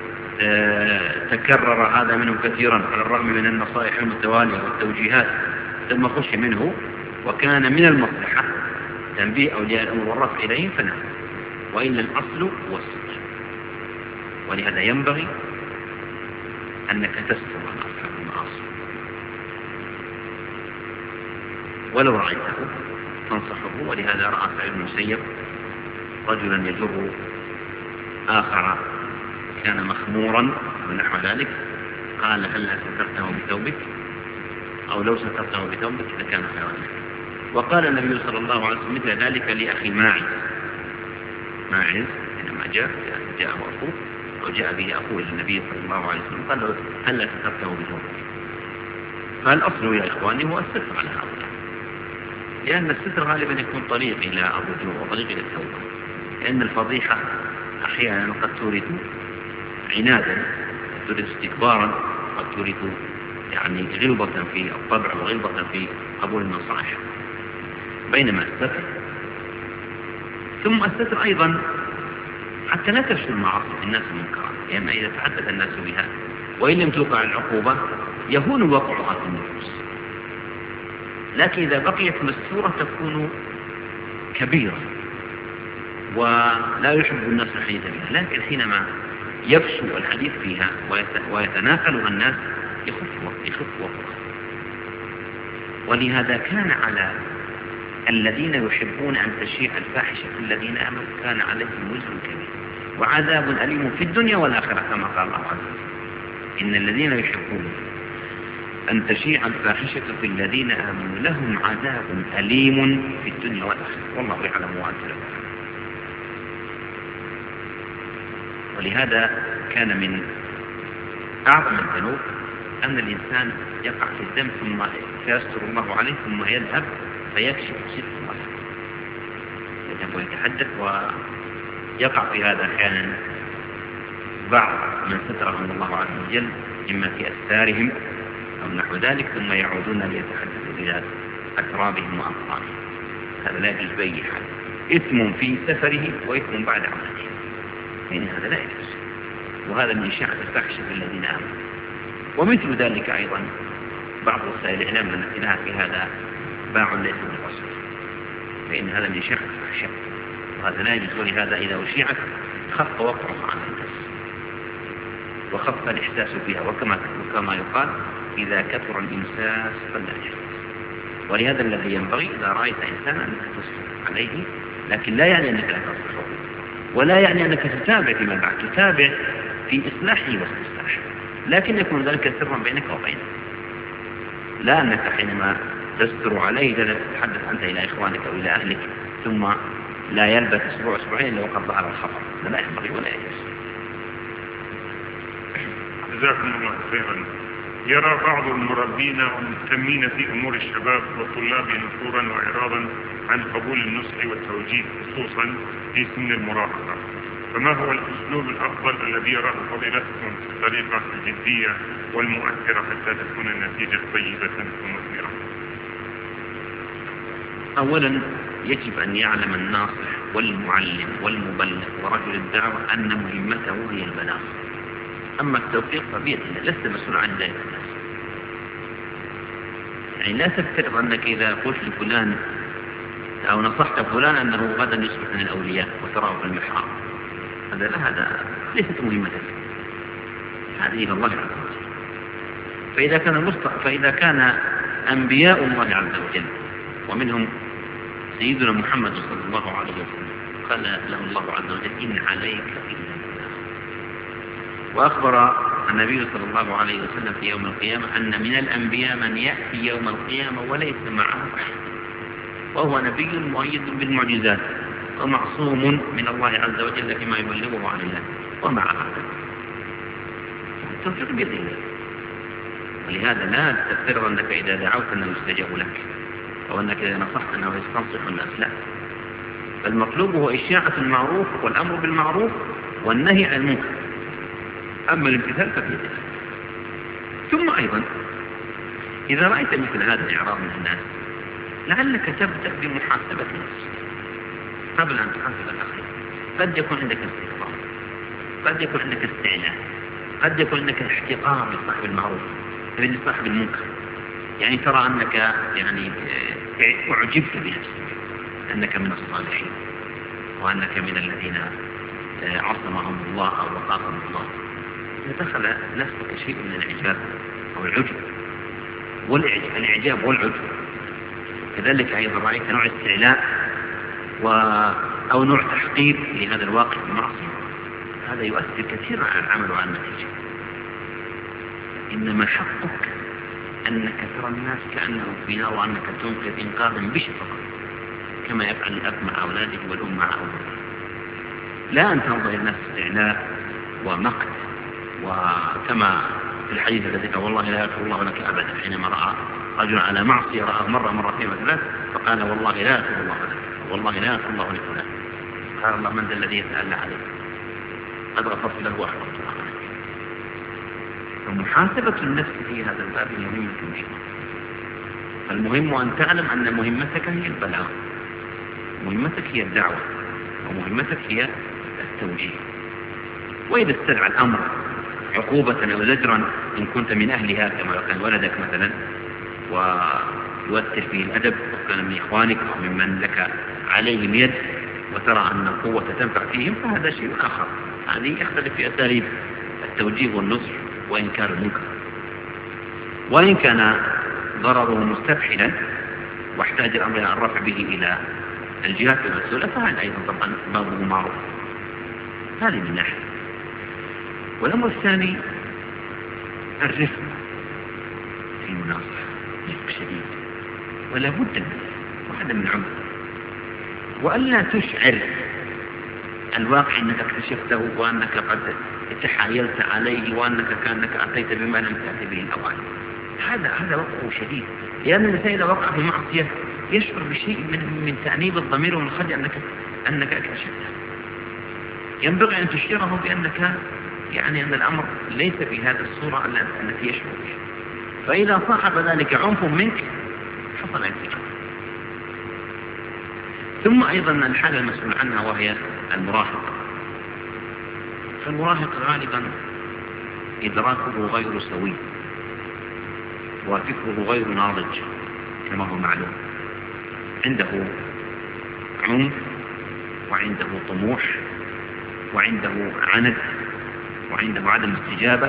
تكرر هذا منه كثيرا على الرغم من النصائح المتوالية والتوجيهات ثم خشي منه وكان من المصلحة تنبيه أولياء الأمر والرفع إليهم فنعم، وإلا الأصل هو الستر. ولهذا ينبغي أنك تستر عن أصحاب المعاصي ولو رأيته تنصحه. ولهذا رأى سعيد بن المسيب رجلا يجر آخر كان مخمورا ونحو ذلك، قال: هل سترته بثوبك؟ أو لو سترته بثوبك لكان خيرا لك. وقال النبي صلى الله عليه وسلم مثل ذلك لأخي ماعز حينما جاء أخوه أو جاء به أخوه إلى النبي صلى الله عليه وسلم قال له: هل سترته بثوبك؟ فالأصل يا إخواني هو الستر على هؤلاء، لأن الستر غالبا يكون طريق إلى الرجوع وطريق إلى التوبة، لأن الفضيحة أحيانا قد تورث عنادا، قد تورث استكبارا، قد تورث يعني غلظة في الطبع وغلظة في قبول النصائح، بينما الستر ثم الستر أيضا حتى لا تفشل المعاصي في الناس المنكرات، لأن إذا تحدث الناس بها وإن لم توقع العقوبة يهون وقعها في النفوس، لكن إذا بقيت مستورة تكون كبيرة ولا يحب الناس الحديث بها، لكن حينما يفشو الحديث فيها ويتناقلها الناس يخف وقعها. ولهذا كان على الذين يحبون أن تشيع الفاحشة الذين آمنوا كان عليهم وزر كبير وعذاب أليم في الدنيا والآخرة، كما قال الله عز وجل: إن الذين يحبون أن تشيع الفاحشة في الذين آمنوا لهم عذاب أليم في الدنيا والآخرة والله يعلم وأنتم. ولهذا كان من أعظم الذنوب أن الإنسان يقع في الذنب ثم يستر الله عليه ثم يذهب فيكشف ستر الله، يذهب ويتحدث ويقع في هذا أحيانا بعض من سترهم الله عز وجل إما في أستارهم أو نحو ذلك، ثم يعودون ليتحدثوا إلى أترابهم وأطفالهم. هذا لا يجوز بأي حال، إثم في سفره وإثم بعد عودته، يعني هذا لا يجوز، وهذا من إشاعة الفاحشة في الذين آمنوا. ومثل ذلك أيضا بعض وسائل الإعلام التي لها في هذا باع ليس بالأصل، فإن هذا من إشاعة الفاحشة وهذا لا يجوز. ولهذا إذا أشيعت خف وقعها عن الناس وخف الإحساس بها، وكما يقال: إذا كثر الإمساس فلا يحسس. ولهذا الذي ينبغي إذا رأيت إنسانا أنك تصبح عليه، لكن لا يعني أنك لا تصبحه، ولا يعني أنك تتابع فيما بعد، تتابع في إصلاحه واستصلاحه، لكن يكون ذلك سرا بينك وبينه، لا أنك حينما تستر عليه تتحدث أنت إلى إخوانك أو إلى أهلك ثم لا يلبث أسبوع أسبوعين إلا وقد ظهر الخطر. لا ينبغي ولا يجوز. جزاكم الله خيرا. يرى بعض المربين والمهتمين في أمور الشباب والطلاب نفورا وإعراضا عن قبول النصح والتوجيه خصوصا في سن المراهقة، فما هو الأسلوب الأفضل الذي يراه فضيلتكم في الطريقة الجدية والمؤثرة حتى تكون النتيجة طيبة ومثمرة؟ أولا يجب أن يعلم الناصح والمعلم والمبلغ ورجل الدعوة أن مهمته هي البلاغ، أما التوفيق فبيد الله، لست مسؤول عن ذلك الناس. يعني لا تفترض أنك إذا قلت لفلان أو نصحت فلان أنه غدا يصبح من الأولياء وتراه في المحراب، هذا ليست مهمتك، هذه إلى الله عز وجل. فإذا كان أنبياء الله عز وجل ومنهم سيدنا محمد صلى الله عليه وسلم قال له الله عز وجل إن عليك إلا البلاغ. وأخبر النبي صلى الله عليه وسلم في يوم القيامة أن من الأنبياء من يأتي يوم القيامة وليس معه أحد، وهو نبي مؤيد بالمعجزات ومعصوم من الله عز وجل فيما يبلغه عن الله، ومع هذا توفيق بيد الله. ولهذا لا تفترض أنك إذا دعوت أنه يستجاب لك، أو أنك إذا نصحت أنه يستنصح الناس، لا، فالمطلوب هو إشاعة المعروف والأمر بالمعروف والنهي عن المنكر، أما الامتثال فبيد الله. ثم أيضا إذا رأيت مثل هذا الإعراض من الناس لعلك تبدأ بمحاسبة نفسك قبل أن تحاسب الآخرين. قد يكون عندك استكبار، قد يكون عندك استعلاء، قد يكون عندك احتقار لصاحب المعروف لصاحب المنكر، يعني ترى أنك يعني أعجبت بنفسك أنك من الصالحين وأنك من الذين عصمهم الله أو وقاهم الله، دخل نفسك شيء من الإعجاب أو العجب والإعجاب والعجب. كذلك أيضا رأيت نوع استعلاء أو نوع تحقير لهذا الواقع المعصية، هذا يؤثر كثيرا على العمل وعلى النتيجة. إنما حقك أنك ترى الناس كأنهم في نار وأنك تنقذ إنقاذا بشفقة كما يفعل الأب مع أولاده والأم مع أولاده، لا أن تنظر الناس استعلاء ومقت. وكما في الحديث الذي قال والله لا يغفر الله لك أبدا، حينما رأى رجل على معصية رأى مرتين وثلاث فقال والله لا يغفر الله لك، والله لا يغفر الله لفلان. قال الله من ذا الذي يتألى عليه؟ قد غفرت له وأحببت له. فمحاسبة النفس في هذا الباب مهمة جدا. المهم أن تعلم أن مهمتك هي البلاغ، مهمتك هي الدعوة، ومهمتك هي التوجيه. وإذا استدعى الأمر عقوبة أو زجرا إن كنت من أهلها كما لو كان ولدك مثلا ويؤثر فيه الأدب وكان من إخوانك أو ممن لك عليهم يد وترى أن القوة تنفع فيهم، فهذا شيء آخر، هذه يختلف في أساليب التوجيه والنصح وإنكار المنكر. وإن كان ضرره مستفحلا واحتاج الأمر إلى الرفع به إلى الجهات المسؤولة فهذا أيضا طبعا بابه معروف. هذه من ناحية. والأمر الثاني الرفق في المناصحة، رفق شديد ولا بد منه وهذا من عمر، وألا تشعر الواقع أنك اكتشفته وأنك قد تحايلت عليه وأنك كأنك أتيت بما لم تأتي به الأوائل. هذا وقعه شديد، لأن الإنسان إذا وقع في معصية يشعر بشيء من تأنيب الضمير ومن الخجل أنك اكتشفته. ينبغي أن تشعره بأنك يعني أن الأمر ليس بهذه الصورة التي يشعر بها. فإذا صاحب ذلك عنف منك حصل انفجار. ثم أيضا الحالة المسؤول عنها وهي المراهق. فالمراهق غالبا إدراكه غير سوي وفكره غير ناضج كما هو معلوم، عنده عنف وعنده طموح وعنده عند وعنده عدم استجابة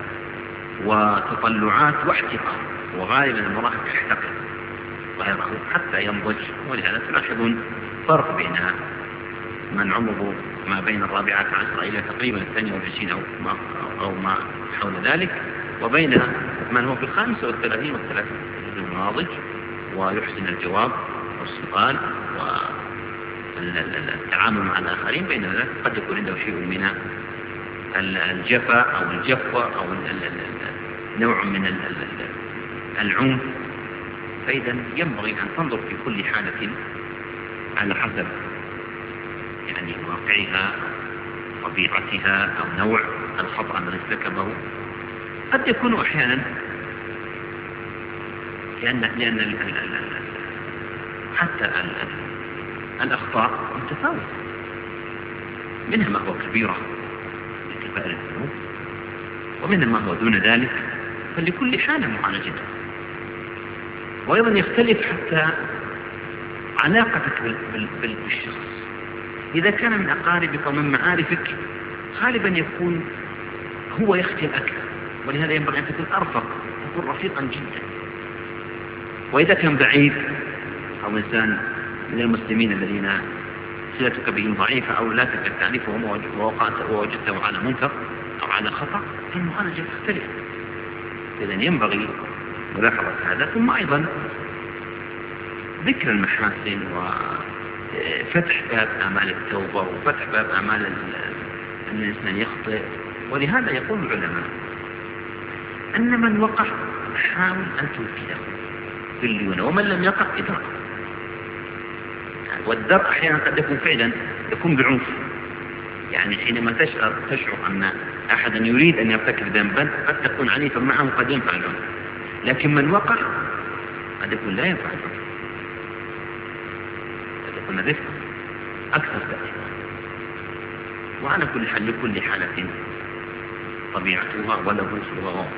وتطلعات واحتقار، وغالبا المراهق يحتقر غيره حتى ينضج. ولهذا تلاحظون فرق بين من عمره ما بين 14 إلى تقريبا 22 أو ما حول ذلك، وبين من هو في 35 و30 ناضج ويحسن الجواب والسؤال والتعامل مع الآخرين. بين ذلك قد يكون عنده شيء من الجفاء أو الجفوة أو نوع من العنف. فإذا ينبغي أن تنظر في كل حالة على حسب يعني واقعها طبيعتها أو نوع الخطأ الذي ارتكبه. قد يكون أحيانا لأن حتى الأخطاء متفاوتة، منها ما هو كبيرة كبائر الذنوب ومنها ما هو دون ذلك، فلكل حالة معالجته. وأيضا يختلف حتى علاقتك بالشخص. إذا كان من أقاربك ومن معارفك غالبا يكون هو يخجل أكثر، ولهذا ينبغي أن تكون أرفق تكون رفيقا جدا. وإذا كان بعيد أو إنسان من المسلمين الذين صلتك بهم ضعيفة أو لا تكاد تعرفهم ووجدته على منكر أو على خطأ، فالمعالجة تختلف. إذن ينبغي ملاحظة هذا. ثم أيضا ذكر المحاسن وفتح باب آمال التوبة وفتح باب آمال أن الإنسان يخطئ. ولهذا يقول العلماء أن من وقع حاول أن توكله بالليونة، ومن لم يقع إدراك. والدرء أحيانا قد يكون فعلا يكون بعنف، يعني حينما تشعر أن أحدا يريد أن يرتكب ذنبا قد تكون عنيفا معه قد ينفع العنف، لكن من وقع قد يكون لا ينفع العنف، قد يكون الرفق أكثر تأثيرا. وعلى كل حال لكل حالة طبيعتها وله صورها.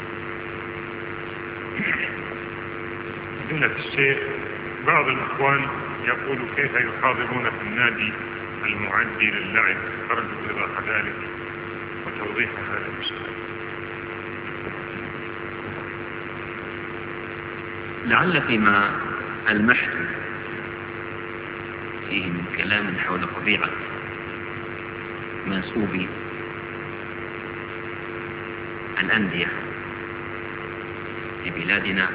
فضيلة الشيخ، بعض الإخوان يقول كيف يحاضرون في النادي المعدي للعب؟ أرجو إيضاح ذلك وتوضيح هذا الإشكال. لعل فيما المحث فيه من كلام حول طبيعة منسوبي الأندية في بلادنا،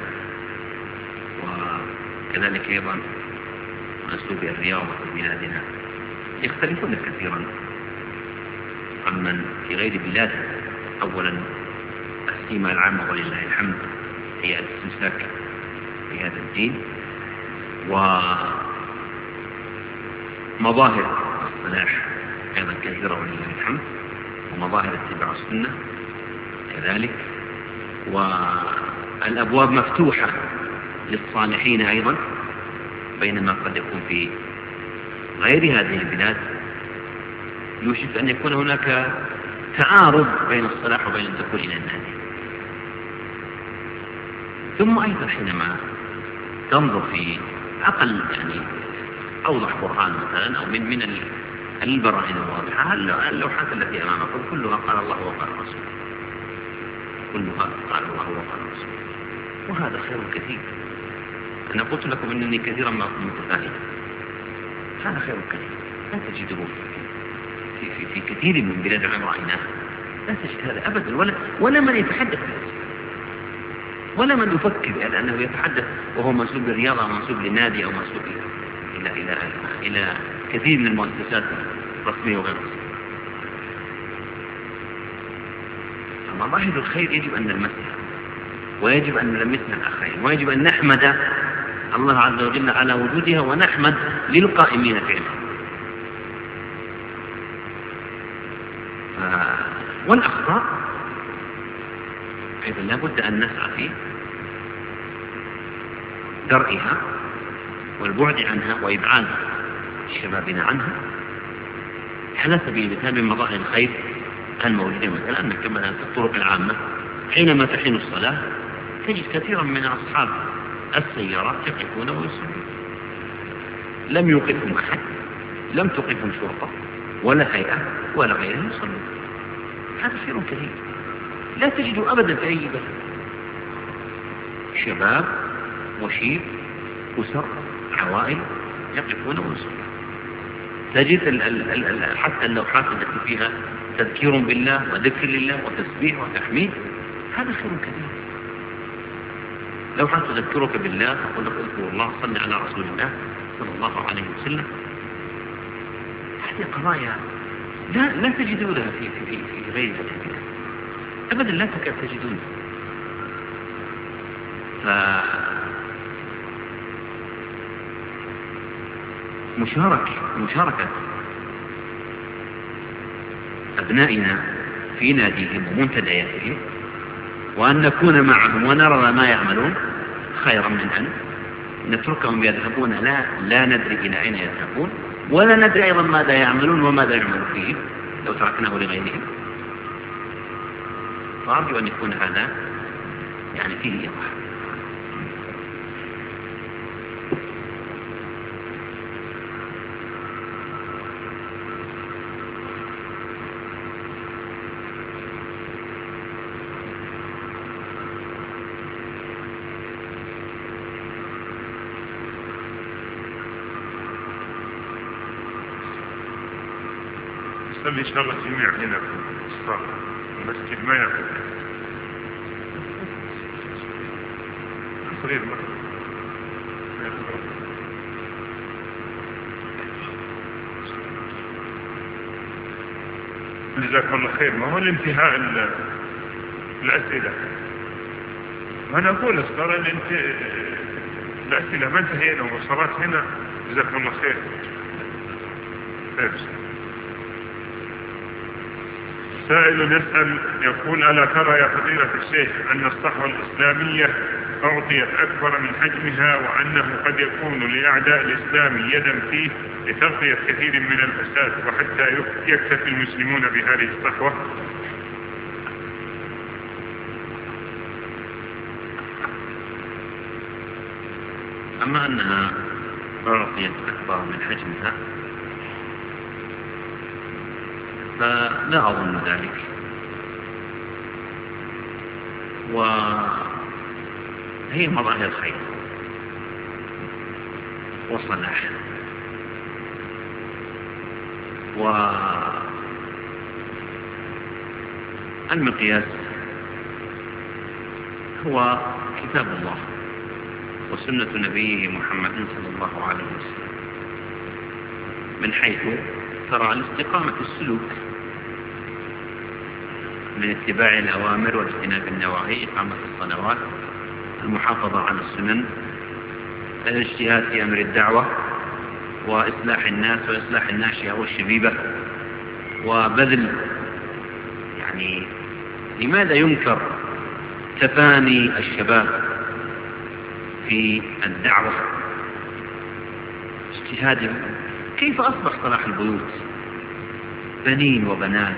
وكذلك أيضا منسوبي الرياضة في بلادنا، يختلفون كثيرا عمن في غير بلادنا. أولا السيمة العامة ولله الحمد هي الاستمساك بهذا الدين، ومظاهر الصلاح أيضا كثيرة ولله الحمد، ومظاهر اتباع السنة كذلك، والأبواب مفتوحة للصالحين أيضا، بينما قد يكون في غير هذه البلاد يوشك أن يكون هناك تعارض بين الصلاح وبين الدخول إلى النادي. ثم أيضا حينما تنظر في أقل يعني أوضح برهان مثلا أو من البراهين الواضحة، اللوحات التي أمامكم كلها قال الله وقال الرسول، كلها قال الله وقال الرسول، وهذا خير كثير. أنا قلت لكم أنني كثيرا ما أكون متفائلا، هذا خير كثير لا تجده في كثير من بلاد العالم رأيناه، لا تجد هذا أبدا، ولا من يتحدث به، ولا من يفكر أنه يتحدث وهو منسوب للرياضة أو منسوب للنادي أو منسوب إلى كثير من المؤسسات الرسمية وغير الرسمية. مظاهر الخير يجب أن نلمسها، ويجب أن نلمسها الآخرين، ويجب أن نحمد الله عز وجل على وجودها، ونحمد للقائمين فعلها. والأخطاء أيضا لا بد أن نسعى في درئها والبعد عنها وإبعاد شبابنا عنها، على سبيل المثال من مظاهر الخير الموجودة مثلا أنك مثلا في الطرق العامة حينما تحين الصلاة تجد كثيرا من أصحاب السيارات يقفون ويصلون، لم يوقفهم أحد، لم تقفهم شرطة ولا هيئة ولا غيرهم، يصلون. هذا خير كثير لا تجده أبدا في أي بلد. شباب وشيب أسر عوائل يقفون ويصلون. تجد حتى اللوحات التي فيها تذكير بالله وذكر لله وتسبيح وتحميد، هذا خير كثير. لوحات تذكرك بالله، تقول لك اذكر الله، صل على رسول الله صلى الله عليه وسلم. هذه قضايا لا تجدونها في غير البلاد أبدا، لا تكاد تجدونها. مشاركة أبنائنا في ناديهم ومنتدياتهم، وأن نكون معهم ونرى ما يعملون خيرا من أن نتركهم يذهبون لا ندري إلى أين يذهبون، ولا ندري أيضا ماذا يعملون وماذا يعمل فيه لو تركناه لغيرهم. فأرجو أن يكون هذا يعني فيه إيضاح. نصلي إن شاء الله جميع هنا في الصلاة المسجد ما يأخذ صغير ما جزاكم الله خير. ما هو الانتهاء الأسئلة، ما أنا أقول أصدر الأسئلة ما انتهينا وصلات هنا. جزاكم الله خير. سائل يسأل يقول: ألا ترى يا فضيلة الشيخ أن الصحوة الإسلامية أعطيت أكبر من حجمها، وأنه قد يكون لأعداء الإسلام يدا فيه لتغطية كثير من الفساد، وحتى يكتفي المسلمون بهذه الصحوة؟ أما أنها أعطيت أكبر من حجمها فلا أظن ذلك، وهي مظاهر خير وصلاح، والمقياس هو كتاب الله وسنة نبيه محمد صلى الله عليه وسلم، من حيث ترى الاستقامة في السلوك من اتباع الأوامر واجتناب النواهي، إقامة الصلوات، المحافظة على السنن، الاجتهاد في أمر الدعوة، وإصلاح الناس وإصلاح الناشئة والشبيبة، وبذل يعني لماذا ينكر تفاني الشباب في الدعوة؟ اجتهاد. كيف أصبح صلاح البيوت بنين وبنات؟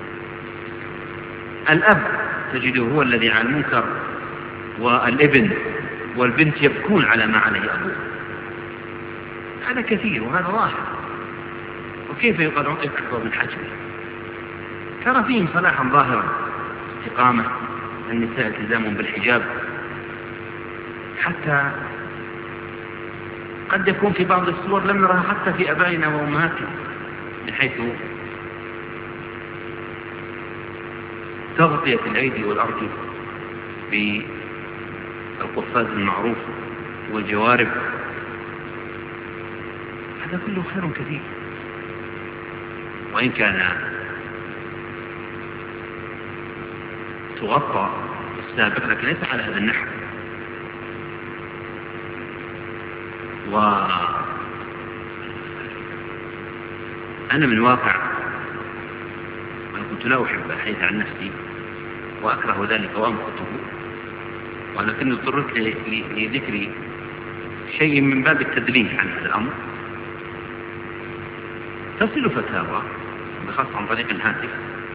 الأب تجده هو الذي على المنكر، والابن والبنت يبكون على ما عليه أبوه. هذا كثير وهذا ظاهر. وكيف يقال أعطيك أكبر من حجمه؟ ترى فيهم صلاحا ظاهرا، استقامة، النساء التزامهم بالحجاب، حتى قد يكون في بعض الصور لم نرها حتى في أبائنا وأمهاتنا، من حيث تغطية الأيدي والأرجل بالقفاز المعروف والجوارب. هذا كله خير كثير، وإن كان تغطى السابق لكن ليس على هذا النحو. وأنا من واقع أنا كنت لا أحب الحديث عن نفسي وأكره ذلك وأمقته، ولكن اضطررت لذكر شيء من باب التدليل عن هذا الأمر. تصل فتاوى بخاصة عن طريق الهاتف،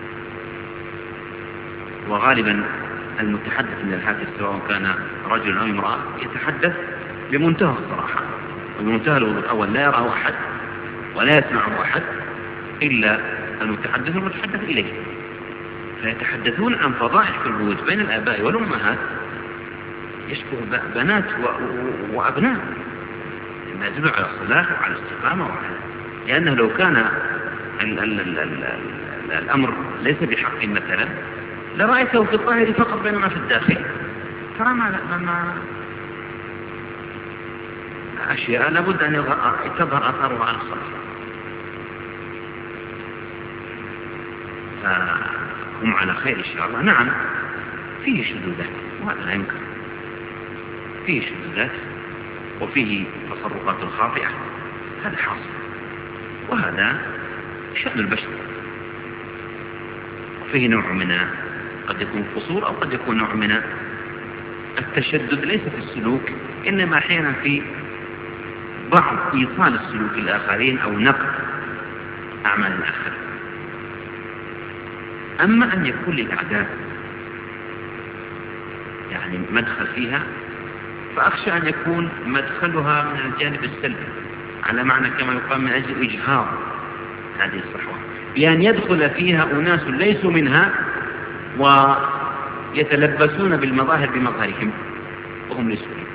وغالبا المتحدث من الهاتف سواء كان رجل أو امرأة يتحدث بمنتهى الصراحة وبمنتهى الوضوح. أول لا يراه أحد ولا يسمعه أحد إلا المتحدث والمتحدث إليه، فيتحدثون عن فضائح في البيوت بين الآباء والأمهات يشبه بنات وأبناء، ما يدل على الصلاح وعلى الاستقامة لأنه لو كان الأمر ليس بحق مثلا لرأيته في الظاهر فقط بينما في الداخل ترى ما أشياء لابد أن تظهر أثارها على الصلاح. هم على خير إن شاء الله. نعم فيه شذوذات وهذا لا يمكن، فيه شذوذات وفيه تصرفات خاطئة، هذا حاصل وهذا شأن البشر. وفيه نوع من قد يكون قصور أو قد يكون نوع من التشدد ليس في السلوك، إنما أحيانا في بعض إيصال السلوك الآخرين أو نقد أعمال الآخرين. أما أن يكون للأعداء يعني مدخل فيها، فأخشى أن يكون مدخلها من الجانب السلبي، على معنى كما يقال من أجل إجهار هذه الصحوة، بأن يدخل فيها أناس ليسوا منها ويتلبسون بالمظاهر بمظاهرهم وهم ليسوا منها.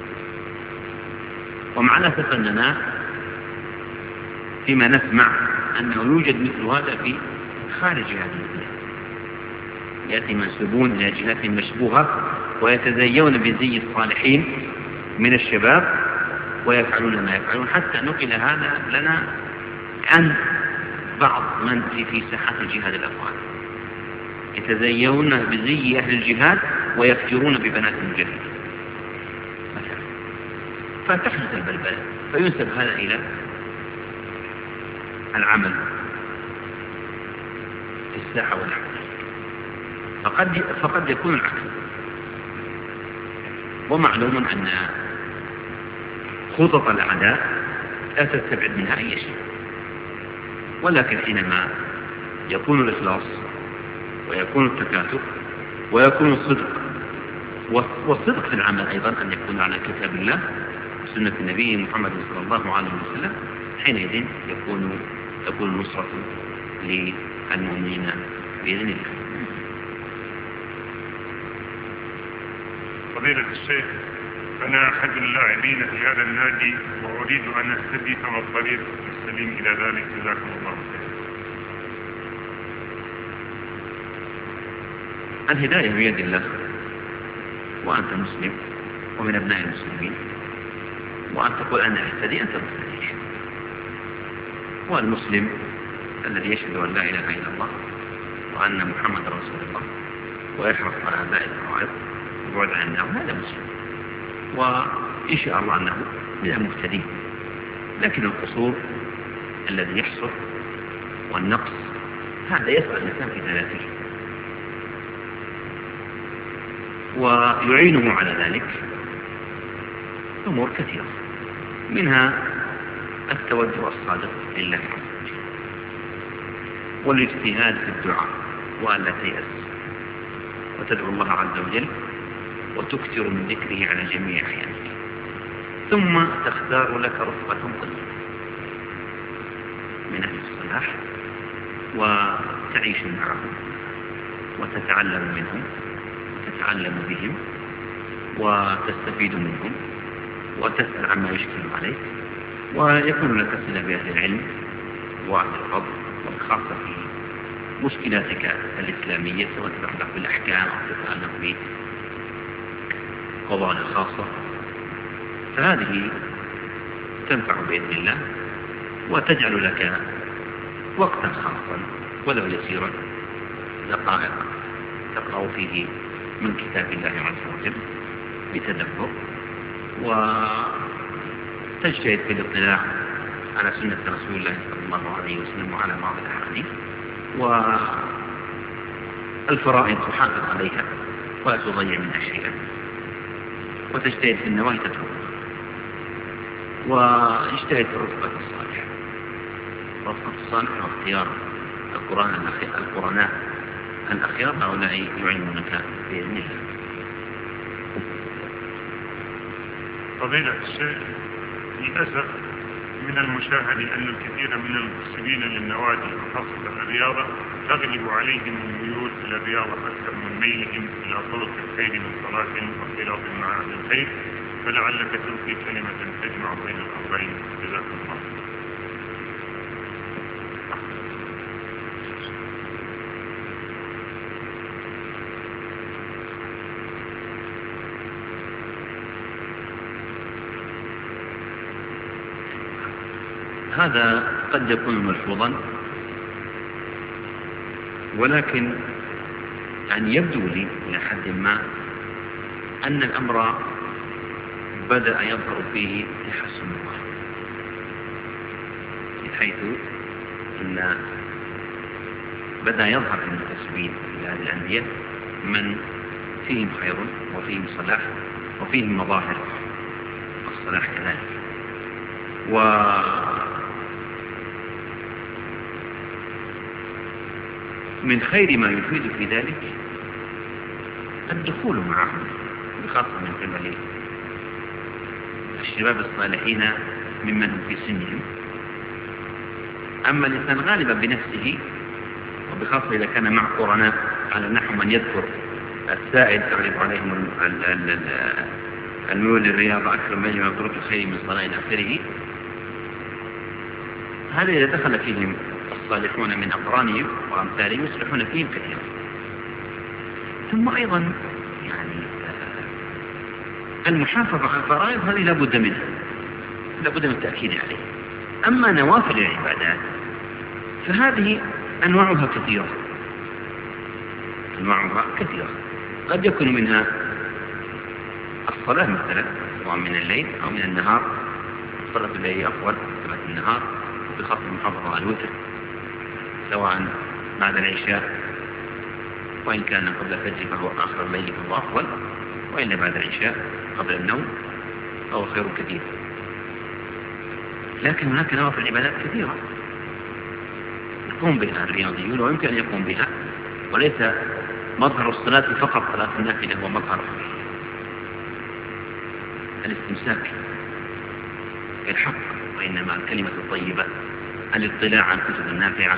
ومع الأسف أننا فيما نسمع أنه يوجد مثل هذا في خارج هذه البلاد. يأتي منسوبون إلى جهات مشبوهة ويتزيون بزي الصالحين من الشباب ويفعلون ما يفعلون، حتى نقل هذا لنا عن بعض من في ساحات الجهاد الأفغاني، يتزيون بزي أهل الجهاد ويفجرون ببنات المجاهدين مثلا، فتحدث البلبلة، فينسب هذا إلى العمل في الساحة والحمل. فقد يكون العكس. ومعلوم أن خطط الأعداء لا تستبعد منها أي شيء، ولكن حينما يكون الإخلاص ويكون التكاتف ويكون الصدق، والصدق في العمل أيضا أن يكون على كتاب الله وسنة النبي محمد صلى الله عليه وسلم، حينئذ تكون النصرة للمؤمنين بإذن الله. فضيلة الشيخ، أنا أحد اللاعبين في هذا النادي وأريد أن أهتدي، فما الطريق السليم إلى ذلك؟ جزاكم الله خيرا. الهداية بيد الله، وأنت مسلم ومن أبناء المسلمين، وأن تقول أنا أهتدي أنت مهتدي. والمسلم الذي يشهد أن لا إله إلا الله وأن محمد رسول الله ويحرص على أداء الفرائض ويبعد عن النار، هذا مسلم، وإن شاء الله أنه من المهتدين. لكن القصور الذي يحصل والنقص هذا يسأل الإنسان في ذاته، ويعينه على ذلك أمور كثيرة، منها التوجه الصادق لله عز وجل، والاجتهاد في الدعاء وألا تيأس، وتدعو الله عز وجل وتكثر من ذكره على جميع أحيانك، ثم تختار لك رفقة طيبة من أهل الصلاح وتعيش معهم وتتعلم منهم وتتعلم بهم وتستفيد منهم وتسأل عما يشكل عليك، ويكون لك صلة بأهل العلم وأهل الفضل، وخاصة في مشكلاتك الإسلامية سواء تتعلق بالأحكام أو تتعلق بقضايا خاصة، فهذه تنفع بإذن الله وتجعل لك وقتا خاصا ولو يسيرا، دقائق تقرأ فيه من كتاب الله عز وجل بتدبر، وتجتهد في الاطلاع على سنة رسول الله صلى الله عليه وسلم وعلى بعض الأحاديث، والفرائض تحافظ عليها ولا تضيع منها شيئا، وتجتهد في النواهي تتركها، واجتهد في الرفقة الصالحة. الرفقة الصالحة واختيار القرناء الأخيار، هؤلاء يعينونك بإذن الله. فضيلة الشيخ، للأسف من المشاهد أن الكثير من المنتسبين للنوادي وخاصة الرياضة تغلب عليهم الميول إلى الرياضة أكثر من ميلهم إلى طرق الخير من صلاة واختلاط مع أهل الخير، فلعلك تلقي كلمة تجمع بين الأمرين. جزاكم الله. هذا قد يكون ملحوظا، ولكن يعني يبدو لي إلى حد ما أن الأمر بدأ يظهر فيه تحسن، بحيث أن بدأ يظهر المنتسبين لهذه الأندية من فيهم خير وفيهم صلاح وفيهم مظاهر الصلاح كذلك. ومن خير ما يفيد في ذلك الدخول معهم، بخاصة من قبل الشباب الصالحين ممن هم في سنهم. أما الإنسان غالبا بنفسه، وبخاصة إذا كان مع قرناء على نحو من يذكر السائل تغلب عليهم الميول للرياضة أكثر من يذكر الخير من صلاة إلى آخره، هذا إذا دخل فيهم الصالحون من أقرانهم وأمثالهم يصلحون فيهم كثيرا. ثم أيضا يعني المحافظة على الفرائض هذه لابد منها، لابد من التأكيد عليه. أما نوافل العبادات فهذه أنواعها كثيرة، أنواعها كثيرة. قد يكون منها الصلاة مثلا، سواء من الليل أو من النهار. صلاة الليل أفضل صلاة النهار، بخاصة المحافظة على الوتر، سواء بعد العشاء، وإن كان قبل الفجر فهو آخر الليل فهو أفضل، وإلا بعد العشاء قبل النوم فهو خير كثير. لكن هناك نوافل العبادات كثيرة يقوم بها الرياضيون ويمكن أن يقوم بها، وليس مظهر الصلاة فقط صلاة النافلة هو مظهر الاستمساك بالحق، وإنما الكلمة الطيبة، الاطلاع عن الكتب النافعة،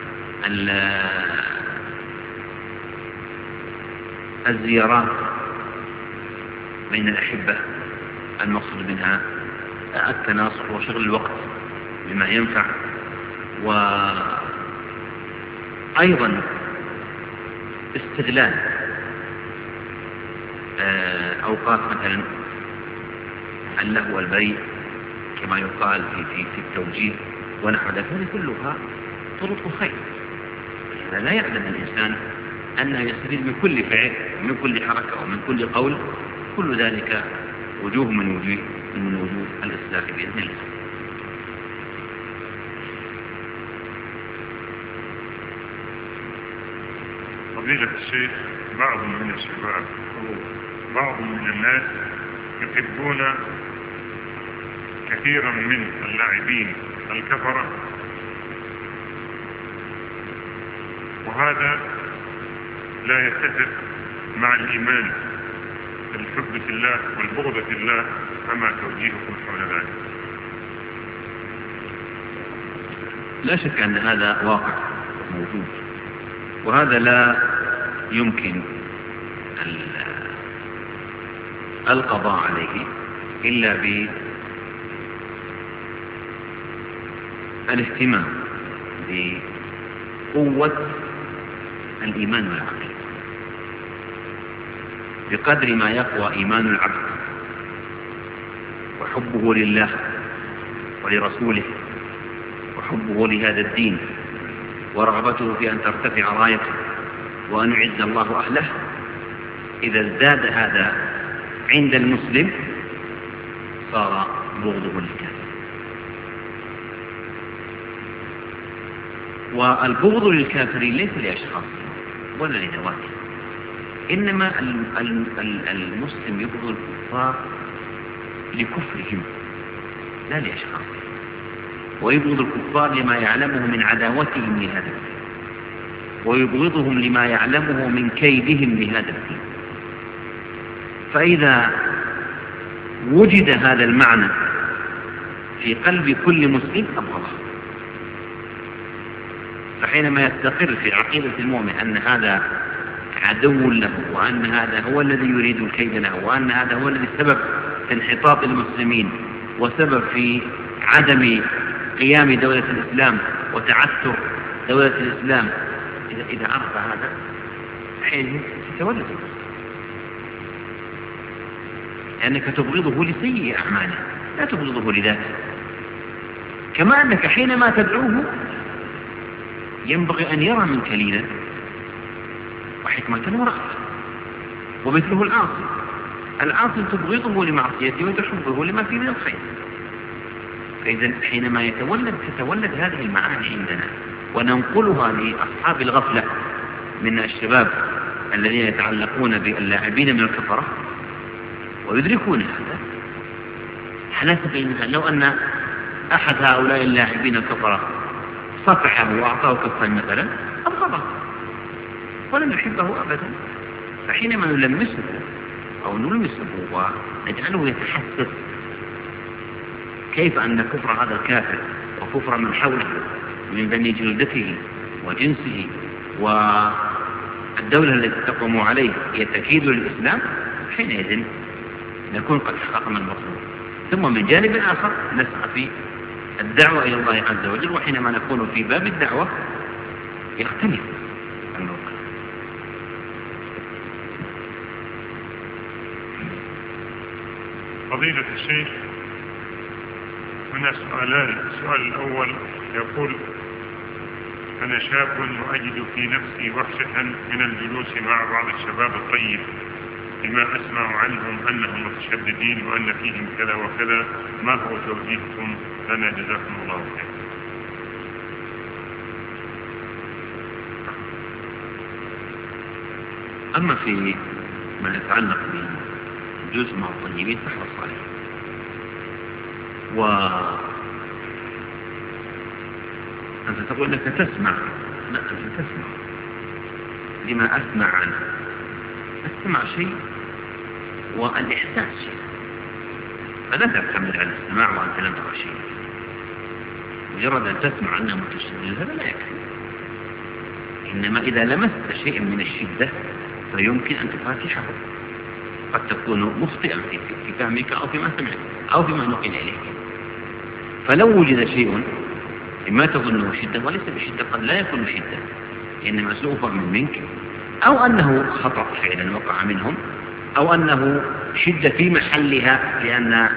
الزيارات بين الأحبة، المقصود منها التناصح وشغل الوقت بما ينفع، وأيضا استغلال أوقات مثلا اللهو والبريء كما يقال في التوجيه ونحو ذلك. هذه كلها طرق الخير. لا يعلم الإنسان أنه يستفيد من كل فعل ومن كل حركة ومن كل قول، كل ذلك وجوه من وجوه الإصلاح بإذن الله. فضيلة الشيخ، بعض من الشباب أو بعض من الناس يحبون كثيرا من اللاعبين الكفرة، وهذا لا يتفق مع الإيمان الحب في الله والبغض في الله، فما توجيهكم حول ذلك؟ لا شك أن هذا واقع موجود، وهذا لا يمكن القضاء عليه إلا بالاهتمام بقوة الإيمان والعقل. بقدر ما يقوى إيمان العبد وحبه لله ولرسوله وحبه لهذا الدين ورغبته في أن ترتفع رايته وأن يعز الله أهله، إذا ازداد هذا عند المسلم صار بغضه للكافر. والبغض للكافرين ليس لأشخاص ولا لذواتهم، إنما المسلم يبغض الكفار لكفرهم لا لأشخاص، ويبغض الكفار لما يعلمه من عداوتهم لهذا الدين، ويبغضهم لما يعلمه من كيدهم لهذا الدين. فإذا وجد هذا المعنى في قلب كل مسلم أبغضه، فحينما يستقر في عقيدة المؤمن أن هذا عدو له، وأن هذا هو الذي يريد الكيد له، وأن هذا هو الذي سبب في انحطاط المسلمين وسبب في عدم قيام دولة الإسلام وتعثر دولة الإسلام، إذا عرف هذا حين تتولد، لأنك تبغضه لسيء أعماله لا تبغضه لذاته. كما أنك حينما تدعوه ينبغي أن يرى منك لينا وحكمة ورأفة. ومثله العاصي تبغضه لمعصيته وتحبه لما فيه من الخير. فإذا حينما تتولد هذه المعاني عندنا وننقلها لأصحاب الغفلة من الشباب الذين يتعلقون باللاعبين من الكفرة ويدركون هذا، حنثق لو أن أحد هؤلاء اللاعبين الكفرة صفحه وأعطاه كفا مثلا أبغضه ولم يحبه أبدا. فحينما نلمسه أو نلمسه ونجعله يتحسس كيف أن كفر هذا الكافر وكفر من حوله من بني جلدته وجنسه والدولة التي تقوم عليه هي تكيد للإسلام، حينئذ نكون قد حققنا المطلوب. ثم من جانب آخر نسعى في الدعوة إلى الله عز وجل، وحينما نكون في باب الدعوة يختلف الموقف. فضيلة الشيخ، هنا سؤالان. السؤال الأول يقول: أنا شاب وأجد في نفسي وحشة من الجلوس مع بعض الشباب الطيب لما أسمع عنهم أنهم متشددين وأن فيهم كذا وكذا، ما هو توجيهكم لنا جزاكم الله خير؟ أما في ما يتعلق بالجلوس مع الطيبين فاحرص عليه. أنت تقول أنك تسمع، لا أنت تسمع لما أسمع عنه. أسمع شيء والإحساس شيء، فلا تعتمد على الاستماع وأنت لم ترى شيء. مجرد أن تسمع أنه متشدد هذا لا يكفي، إنما إذا لمست شيء من الشدة فيمكن أن تفاتحه. قد تكون مخطئا في فهمك أو فيما سمعت أو فيما نقل إليك. فلو وجد شيء ما تظنه شدة وليس بشدة، قد لا يكون شدة، إنما سوء فهم منك، أو أنه خطأ فعلا وقع منهم، أو أنه شدة في محلها لأن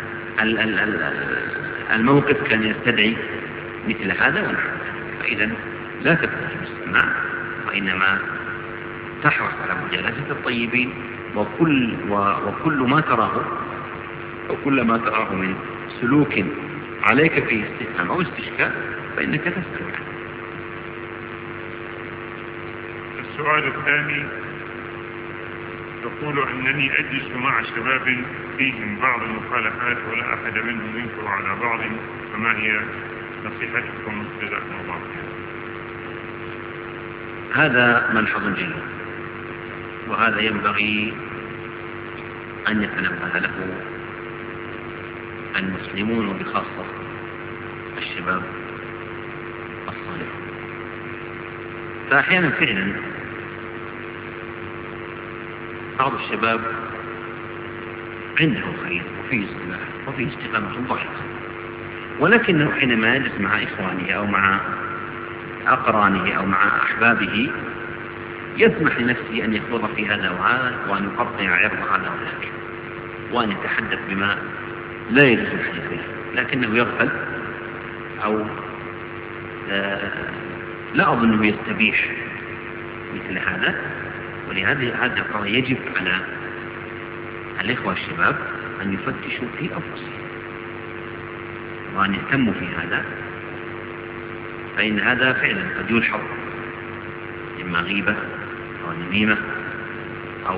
الموقف كان يستدعي مثل هذا ونحن. فإذا لا تكون بالاستماع، وإنما تحرص على مجالسة الطيبين، وكل ما تراه أو كل ما تراه من سلوك عليك فيه استفهام أو استشكال فإنك تستمع. السؤال الثاني يقول: أنني أجلس مع شباب فيهم بعض المخالفات ولا أحد منهم ينكر على بعض، فما هي نصيحتكم جزاكم الله خير؟ هذا ملحظ جيد، وهذا ينبغي أن يتنبه له المسلمون وبخاصة الشباب الصالحون. فأحيانا فعلا بعض الشباب عنده خير وفيه صلاح وفيه استقامة ضعيفة، ولكنه حينما يجلس مع إخوانه أو مع أقرانه أو مع أحبابه يسمح لنفسه أن يخوض في هذا وهذا، وأن يقطع عرض هذا وذاك، وأن يتحدث بما لا يجوز الحديث به، لكنه يغفل أو لا أظنه يستبيح مثل هذا. ولهذا يجب على الإخوة الشباب أن يفتشوا في أنفسهم وأن يهتموا في هذا، فإن هذا فعلا قد يلحظ، إما غيبة أو نميمة أو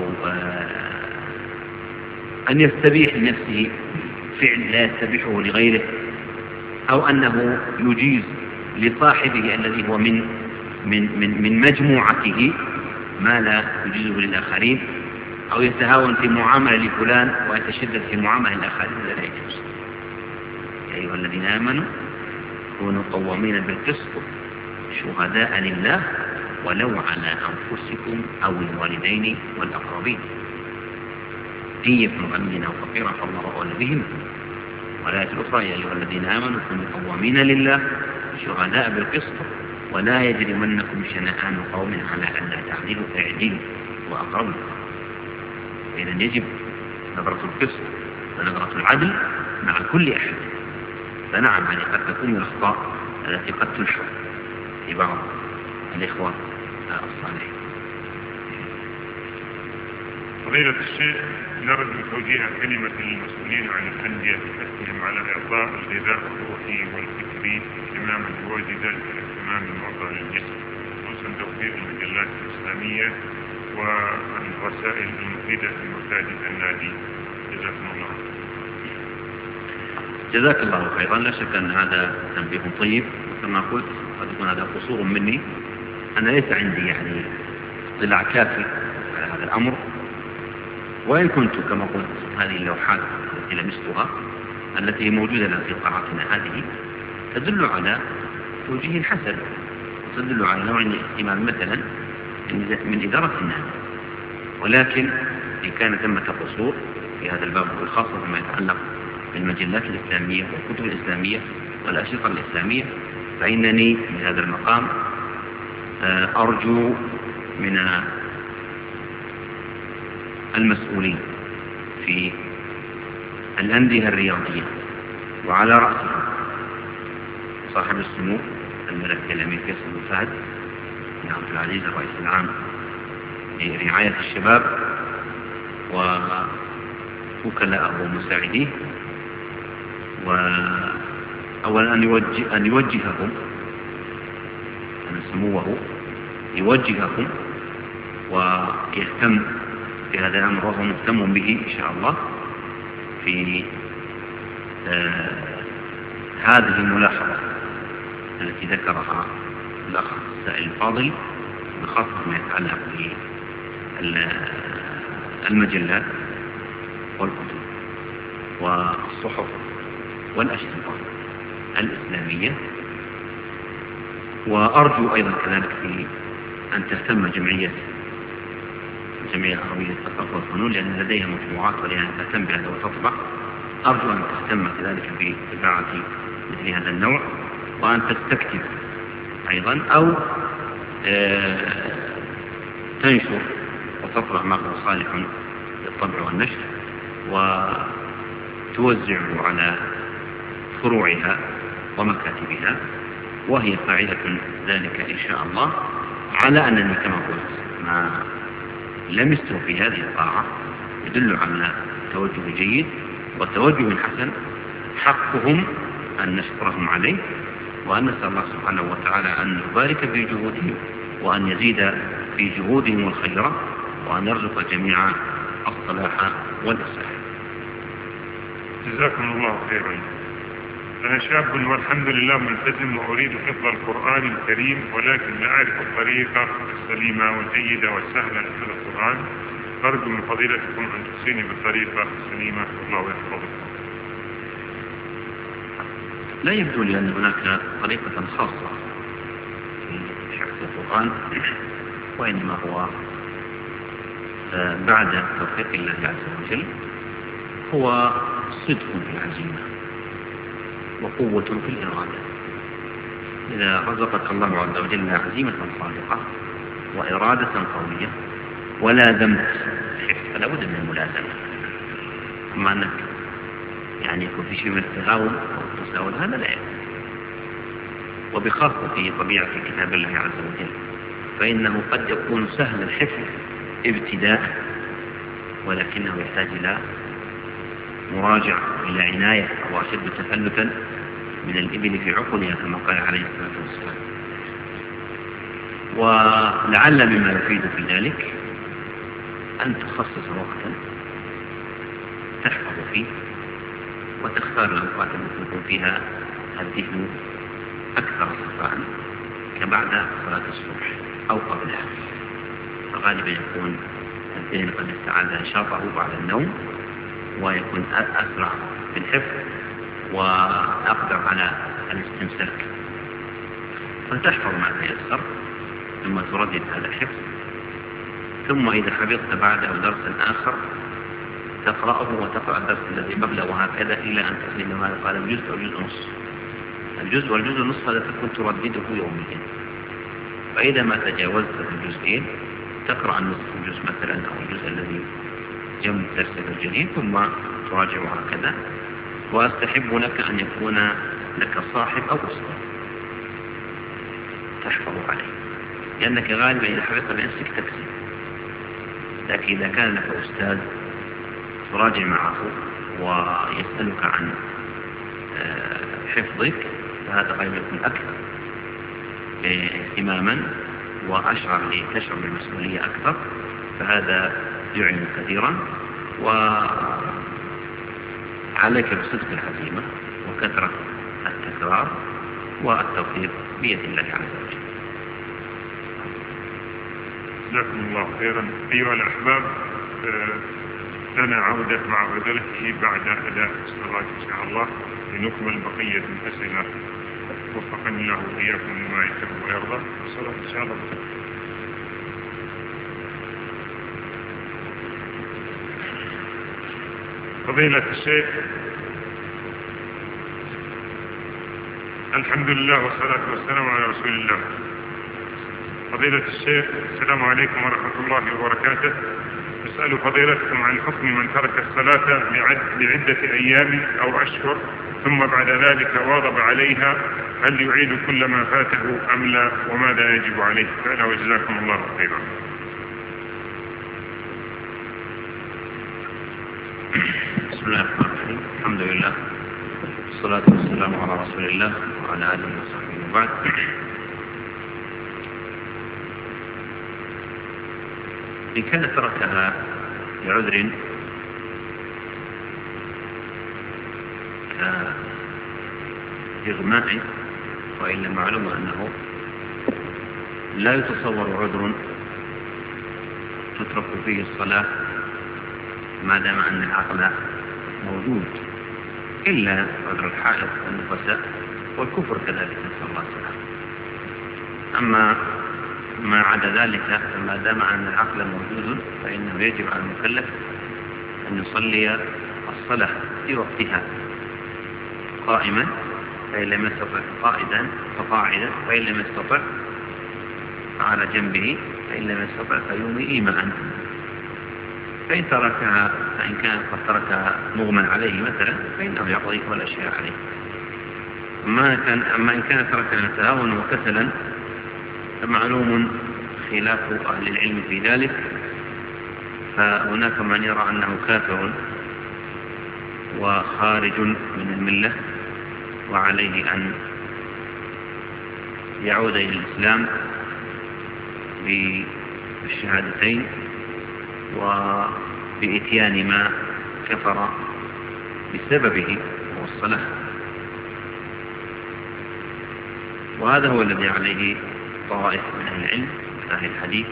أن يستبيح لنفسه فعل لا يستبيحه لغيره، أو أنه يجيز لصاحبه الذي هو من مجموعته ما لا يجيزه للآخرين، أو يتهاون في معاملة لفلان ويتشدد في معاملة الآخرين، هذا لا يجوز. يا أيها الذين آمنوا كونوا قوامين بالقسط شهداء لله ولو على أنفسكم أو الوالدين والأقربين، إن يكن غنيا أو فقيرا فالله أولى بهما. والآية الأخرى: يا أيها الذين آمنوا كونوا قوامين لله شهداء بالقسط ولا يجرمنكم شنآن قوم على ألا تعدلوا اعدلوا وأقربوا. إذا يجب نظرة القسط ونظرة العدل مع كل أحد. فنعم يعني قد تكون من الأخطاء التي قد تلحظ في بعض الإخوة الصالحين. فضيلة الشيخ، نرجو توجيه كلمة للمسؤولين عن الأندية بحثهم على إعطاء الغذاء الروحي والفكري اهتماما بوجه ذلك الاهتمام المعطى للجسم، خصوصا توفير المجلات الإسلامية والرسائل المفيدة في مساجد النادي. جزاكم الله. جزاك الله خيرا. لا شك أن هذا تنبيه طيب، كما قلت قد يكون هذا قصور مني، أنا ليس عندي يعني اطلاع كافي على هذا الأمر، وإن كنت كما قلت هذه اللوحات التي لمستها التي موجودة في قاعتنا هذه تدل على توجيه حسن، تدل على نوع اهتمام مثلا من إدارة النادي، ولكن إن كان ثمة قصور في هذا الباب، وخاصة ما يتعلق بالمجلات الإسلامية والكتب الإسلامية، والأشرطة الإسلامية، فإنني في هذا المقام أرجو من المسؤولين في الأندية الرياضية وعلى رأسهم صاحب السمو الملك الأمير فيصل بن فهد بن عبد العزيز الرئيس العام لرعاية الشباب ووكلاءه ومساعديه، وأولا أن يوجههم، أن سموه يوجههم ويهتم بهذا الأمر، وهو مهتم به إن شاء الله في هذه الملاحظة التي ذكرها الأخ السائل الفاضل، بخاصة ما يتعلق بالمجلات والكتب والصحف والأشرطة الإسلامية. وأرجو أيضا كذلك في أن تهتم الجمعية العربية للثقافة والفنون، لأن لديها مجموعات ولأن تهتم بهذا وتطبع. أرجو أن تهتم كذلك بطباعة مثل هذا النوع، وأن تستكتب أيضا أو تنشر وتطبع ما هو صالح للطبع والنشر، وتوزعه على فروعها ومكاتبها، وهي فاعلة ذلك إن شاء الله، على أنني كما قلت ما لمست في هذه الطاعة يدل على توجه جيد وتوجه حسن، حقهم أن نشكرهم عليه، وأن نسأل الله سبحانه وتعالى أن يبارك في جهودهم وأن يزيد في جهودهم الخيرة، وأن يرزق الجميع الصلاح والإصلاح. جزاكم الله خيرا. أنا شاب والحمد لله ملتزم وأريد حفظ القرآن الكريم، ولكن لا أعرف الطريقة السليمة والجيدة والسهلة لحفظ القرآن، أرجو من فضيلتكم أن تحسيني بالطريقة السليمة. الله يحفظكم. لا يبدو لي أن هناك طريقة خاصة في حفظ القرآن، وإنما هو بعد توفيق الله عز وجل هو صدق في العزيمة وقوة في الإرادة. إذا رزقك الله عز وجل عزيمة صادقة وإرادة قوية ولازمت الحفظ فلا بد من الملازمة. أما أنك يعني يكون في شيء من التهاون أو التساهل هذا لا يكون، وبخاصة في طبيعة كتاب الله عز وجل، فإنه قد يكون سهل الحفظ ابتداء، ولكنه يحتاج إلى مراجعة إلى عناية، أو أشد تفلتا من الإبل في عقلها كما قال عليه الصلاة والسلام. ولعل مما يفيد في ذلك أن تخصص وقتا تحفظ فيه، وتختار الأوقات التي يكون فيها الذهن أكثر صفاء، كبعد صلاة الصبح أو قبلها، فغالبا يكون الذهن قد استعاد نشاطه بعد النوم، ويكون أسرع في الحفظ وأقدر على الاستمساك، فتحفظ ما تيسر ثم تردد هذا الحفظ، ثم إذا حفظت بعده درسا آخر تقرأه وتقرأ الدرس الذي قبله، وهكذا إلى أن تصل إلى ما قال الجزء أو الجزء نصف. الجزء والجزء نصف هذا تكون تردده يوميا، فإذا ما تجاوزت الجزئين تقرأ النصف الجزء مثلا أو الجزء الذي جنب درسك الجديد، ثم تراجع هكذا. وأستحب لك أن يكون لك صاحب أو أستاذ تحفظ عليه، لأنك غالبا إذا حفظت بنفسك تكسب، لكن إذا كان لك أستاذ تراجع معه ويسألك عن حفظك، فهذا غالبا يكون أكثر اهتماما وأشعر تشعر بالمسؤولية أكثر، فهذا يعين كثيرا. وعليك بصدق العزيمة وكثرة التكرار، والتوفيق بيد الله عز وجل. جزاكم الله خيرا. أيها الأحباب، لنا عودة مع فضيلته بعد أداء الصلاة إن شاء الله لنكمل بقية الأسئلة. وفقني الله وإياكم لما يحب ويرضى. الصلاة إن شاء الله. فضيلة الشيخ، الحمد لله والصلاة والسلام على رسول الله. فضيلة الشيخ، السلام عليكم ورحمة الله وبركاته. أسأل فضيلتكم عن حكم من ترك الصلاة لعدة أيام أو أشهر ثم بعد ذلك واظب عليها، هل يعيد كل ما فاته أم لا، وماذا يجب عليه؟ فعلا وجزاكم الله خيرا. بسم الله الرحمن الرحيم. الحمد لله والصلاة والسلام على رسول الله وعلى آله وصحبه وبعد. إن كان تركها لعذر كإغماء، وإلا معلوم أنه لا يتصور عذر تترك فيه الصلاة ما دام أن العقل موجود، إلا عذر الحائض والنفساء والكفر كذلك، نسأل الله السلامة. أما ما عدا ذلك فما دام أن العقل موجود فإنه يجب على المكلف أن يصلي الصلاة في وقتها قائما، فإن لم يستطع قائدا فقاعدا، فإن لم يستطع على جنبه، فإن لم يستطع فيومي إيماء. فإن تركها، فإن كان قد تركها مغمى عليه مثلا فإنه يقضي ولا شيء عليه. أما إن كان تركها تهاونا وكسلا فمعلوم خلاف أهل العلم في ذلك، فهناك من يرى أنه كافر وخارج من الملة وعليه أن يعود إلى الإسلام بالشهادتين وبإتيان ما كفر بسببه والصلاة. وهذا هو الذي عليه طوائف من أهل العلم من أهل الحديث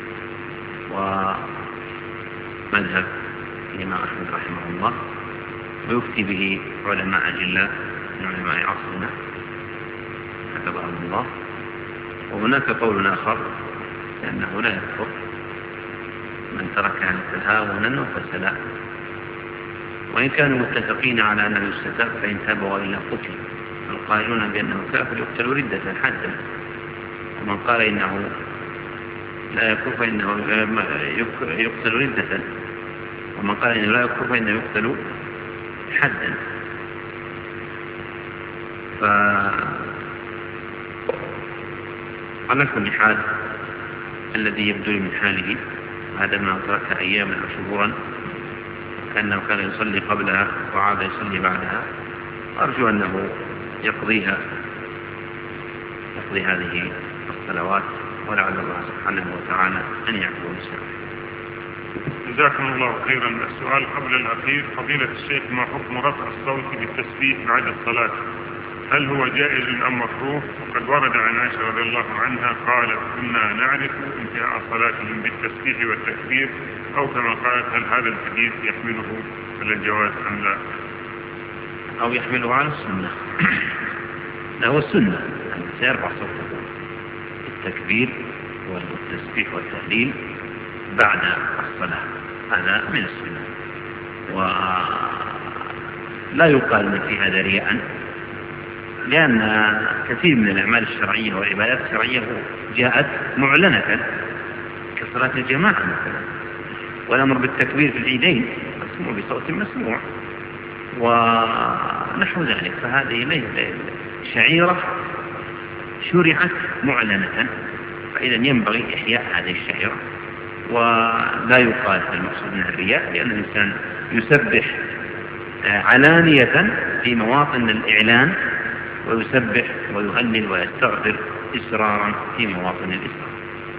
ومذهب الإمام أحمد رحمه الله، ويفتي به علماء أجلاء من علماء عصرنا كتبهم الله. وهناك قول آخر لأنه لا يكفر من تركها تهاونا وفسلا، وإن كانوا متفقين على أنه يستتاب فإن تاب وإلا قتل. القائلون بأنه كافر يقتل ردة حدا، ومن قال إنه لا يكفر فإنه يقتل ردة، ومن قال إنه لا يكفر فإنه يقتل حدا. على كل حال الذي يبدو من حاله هذا ما ترك أياما أو شهورا كأنه كان يصلي قبلها وعاد يصلي بعدها، أرجو أنه يقضي هذه الصلوات، ولعل الله سبحانه وتعالى أن يعفو عنه. جزاكم الله خيرا. السؤال قبل الأخير: فضيلة الشيخ، ما حكم رفع الصوت بالتسبيح بعد الصلاة؟ هل هو جائز أم مكروه؟ وقد ورد عن عائشة رضي الله عنها قالت: كنا نعرف انتهاء صلاتهم بالتسبيح والتكبير، أو كما قالت: هل هذا الحديث يحمله على الجواز أم لا؟ أو يحمله على السنة. لا، هو السنة أن سيرفع صوته التكبير والتسبيح والتهليل بعد الصلاة، هذا من السنة. ولا يقال أن في هذا رياء، لأن كثير من الأعمال الشرعية والعبادات الشرعية جاءت معلنة كصلاة الجماعة مثلا، والأمر بالتكبير في العيدين مسموع بصوت مسموع ونحو ذلك. فهذه شعيرة شرعت معلنة، فإذا ينبغي إحياء هذه الشعيرة، ولا يقال المقصود من الرياء، لأن الإنسان يسبح علانية في مواطن الإعلان، ويسبح ويهلل ويستغفر إسرارا في مواطن الإسرار.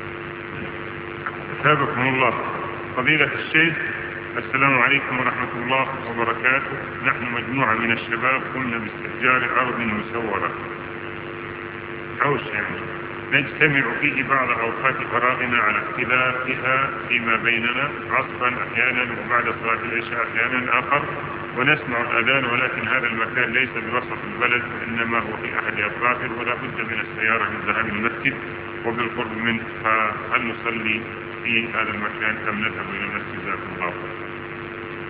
أثابكم الله. فضيلة الشيخ، السلام عليكم ورحمة الله وبركاته. نحن مجموعة من الشباب قمنا باستئجار أرض مسورة، حوش نجتمع فيه بعض أوقات فراغنا على اختلافها فيما بيننا، عصرا أحيانا وبعد صلاة العشاء أحيانا آخر، ونسمع الأذان، ولكن هذا المكان ليس بوسط البلد، إنما هو في أحد أطرافه، ولا بد من السيارة للذهاب المسجد وبالقرب منه، فهل نصلي في هذا المكان أم نذهب إلى المسجد؟ جزاكم الله خيرا.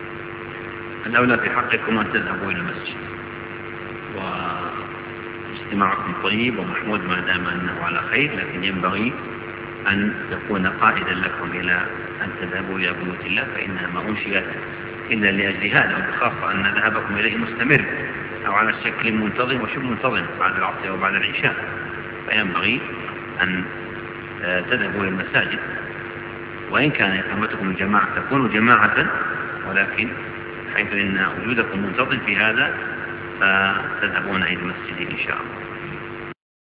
الأولى في حقكم أن تذهبوا إلى المسجد واجتماعكم طيب ومحمود ما دام أنه على خير، لكن ينبغي أن يكون قائدا لكم إلى أن تذهبوا إلى بيوت الله، فإنها ما أنشئت إلا لأجل هذا، وبخاصة أن ذهابكم إليه مستمر أو على شكل منتظم وشبه منتظم بعد العصر وبعد العشاء، فينبغي أن تذهبوا إلى المساجد، وإن كان إقامتكم الجماعة تكون جماعة، ولكن حيث إن وجودكم منتظم في هذا فتذهبون إلى المسجد إن شاء الله.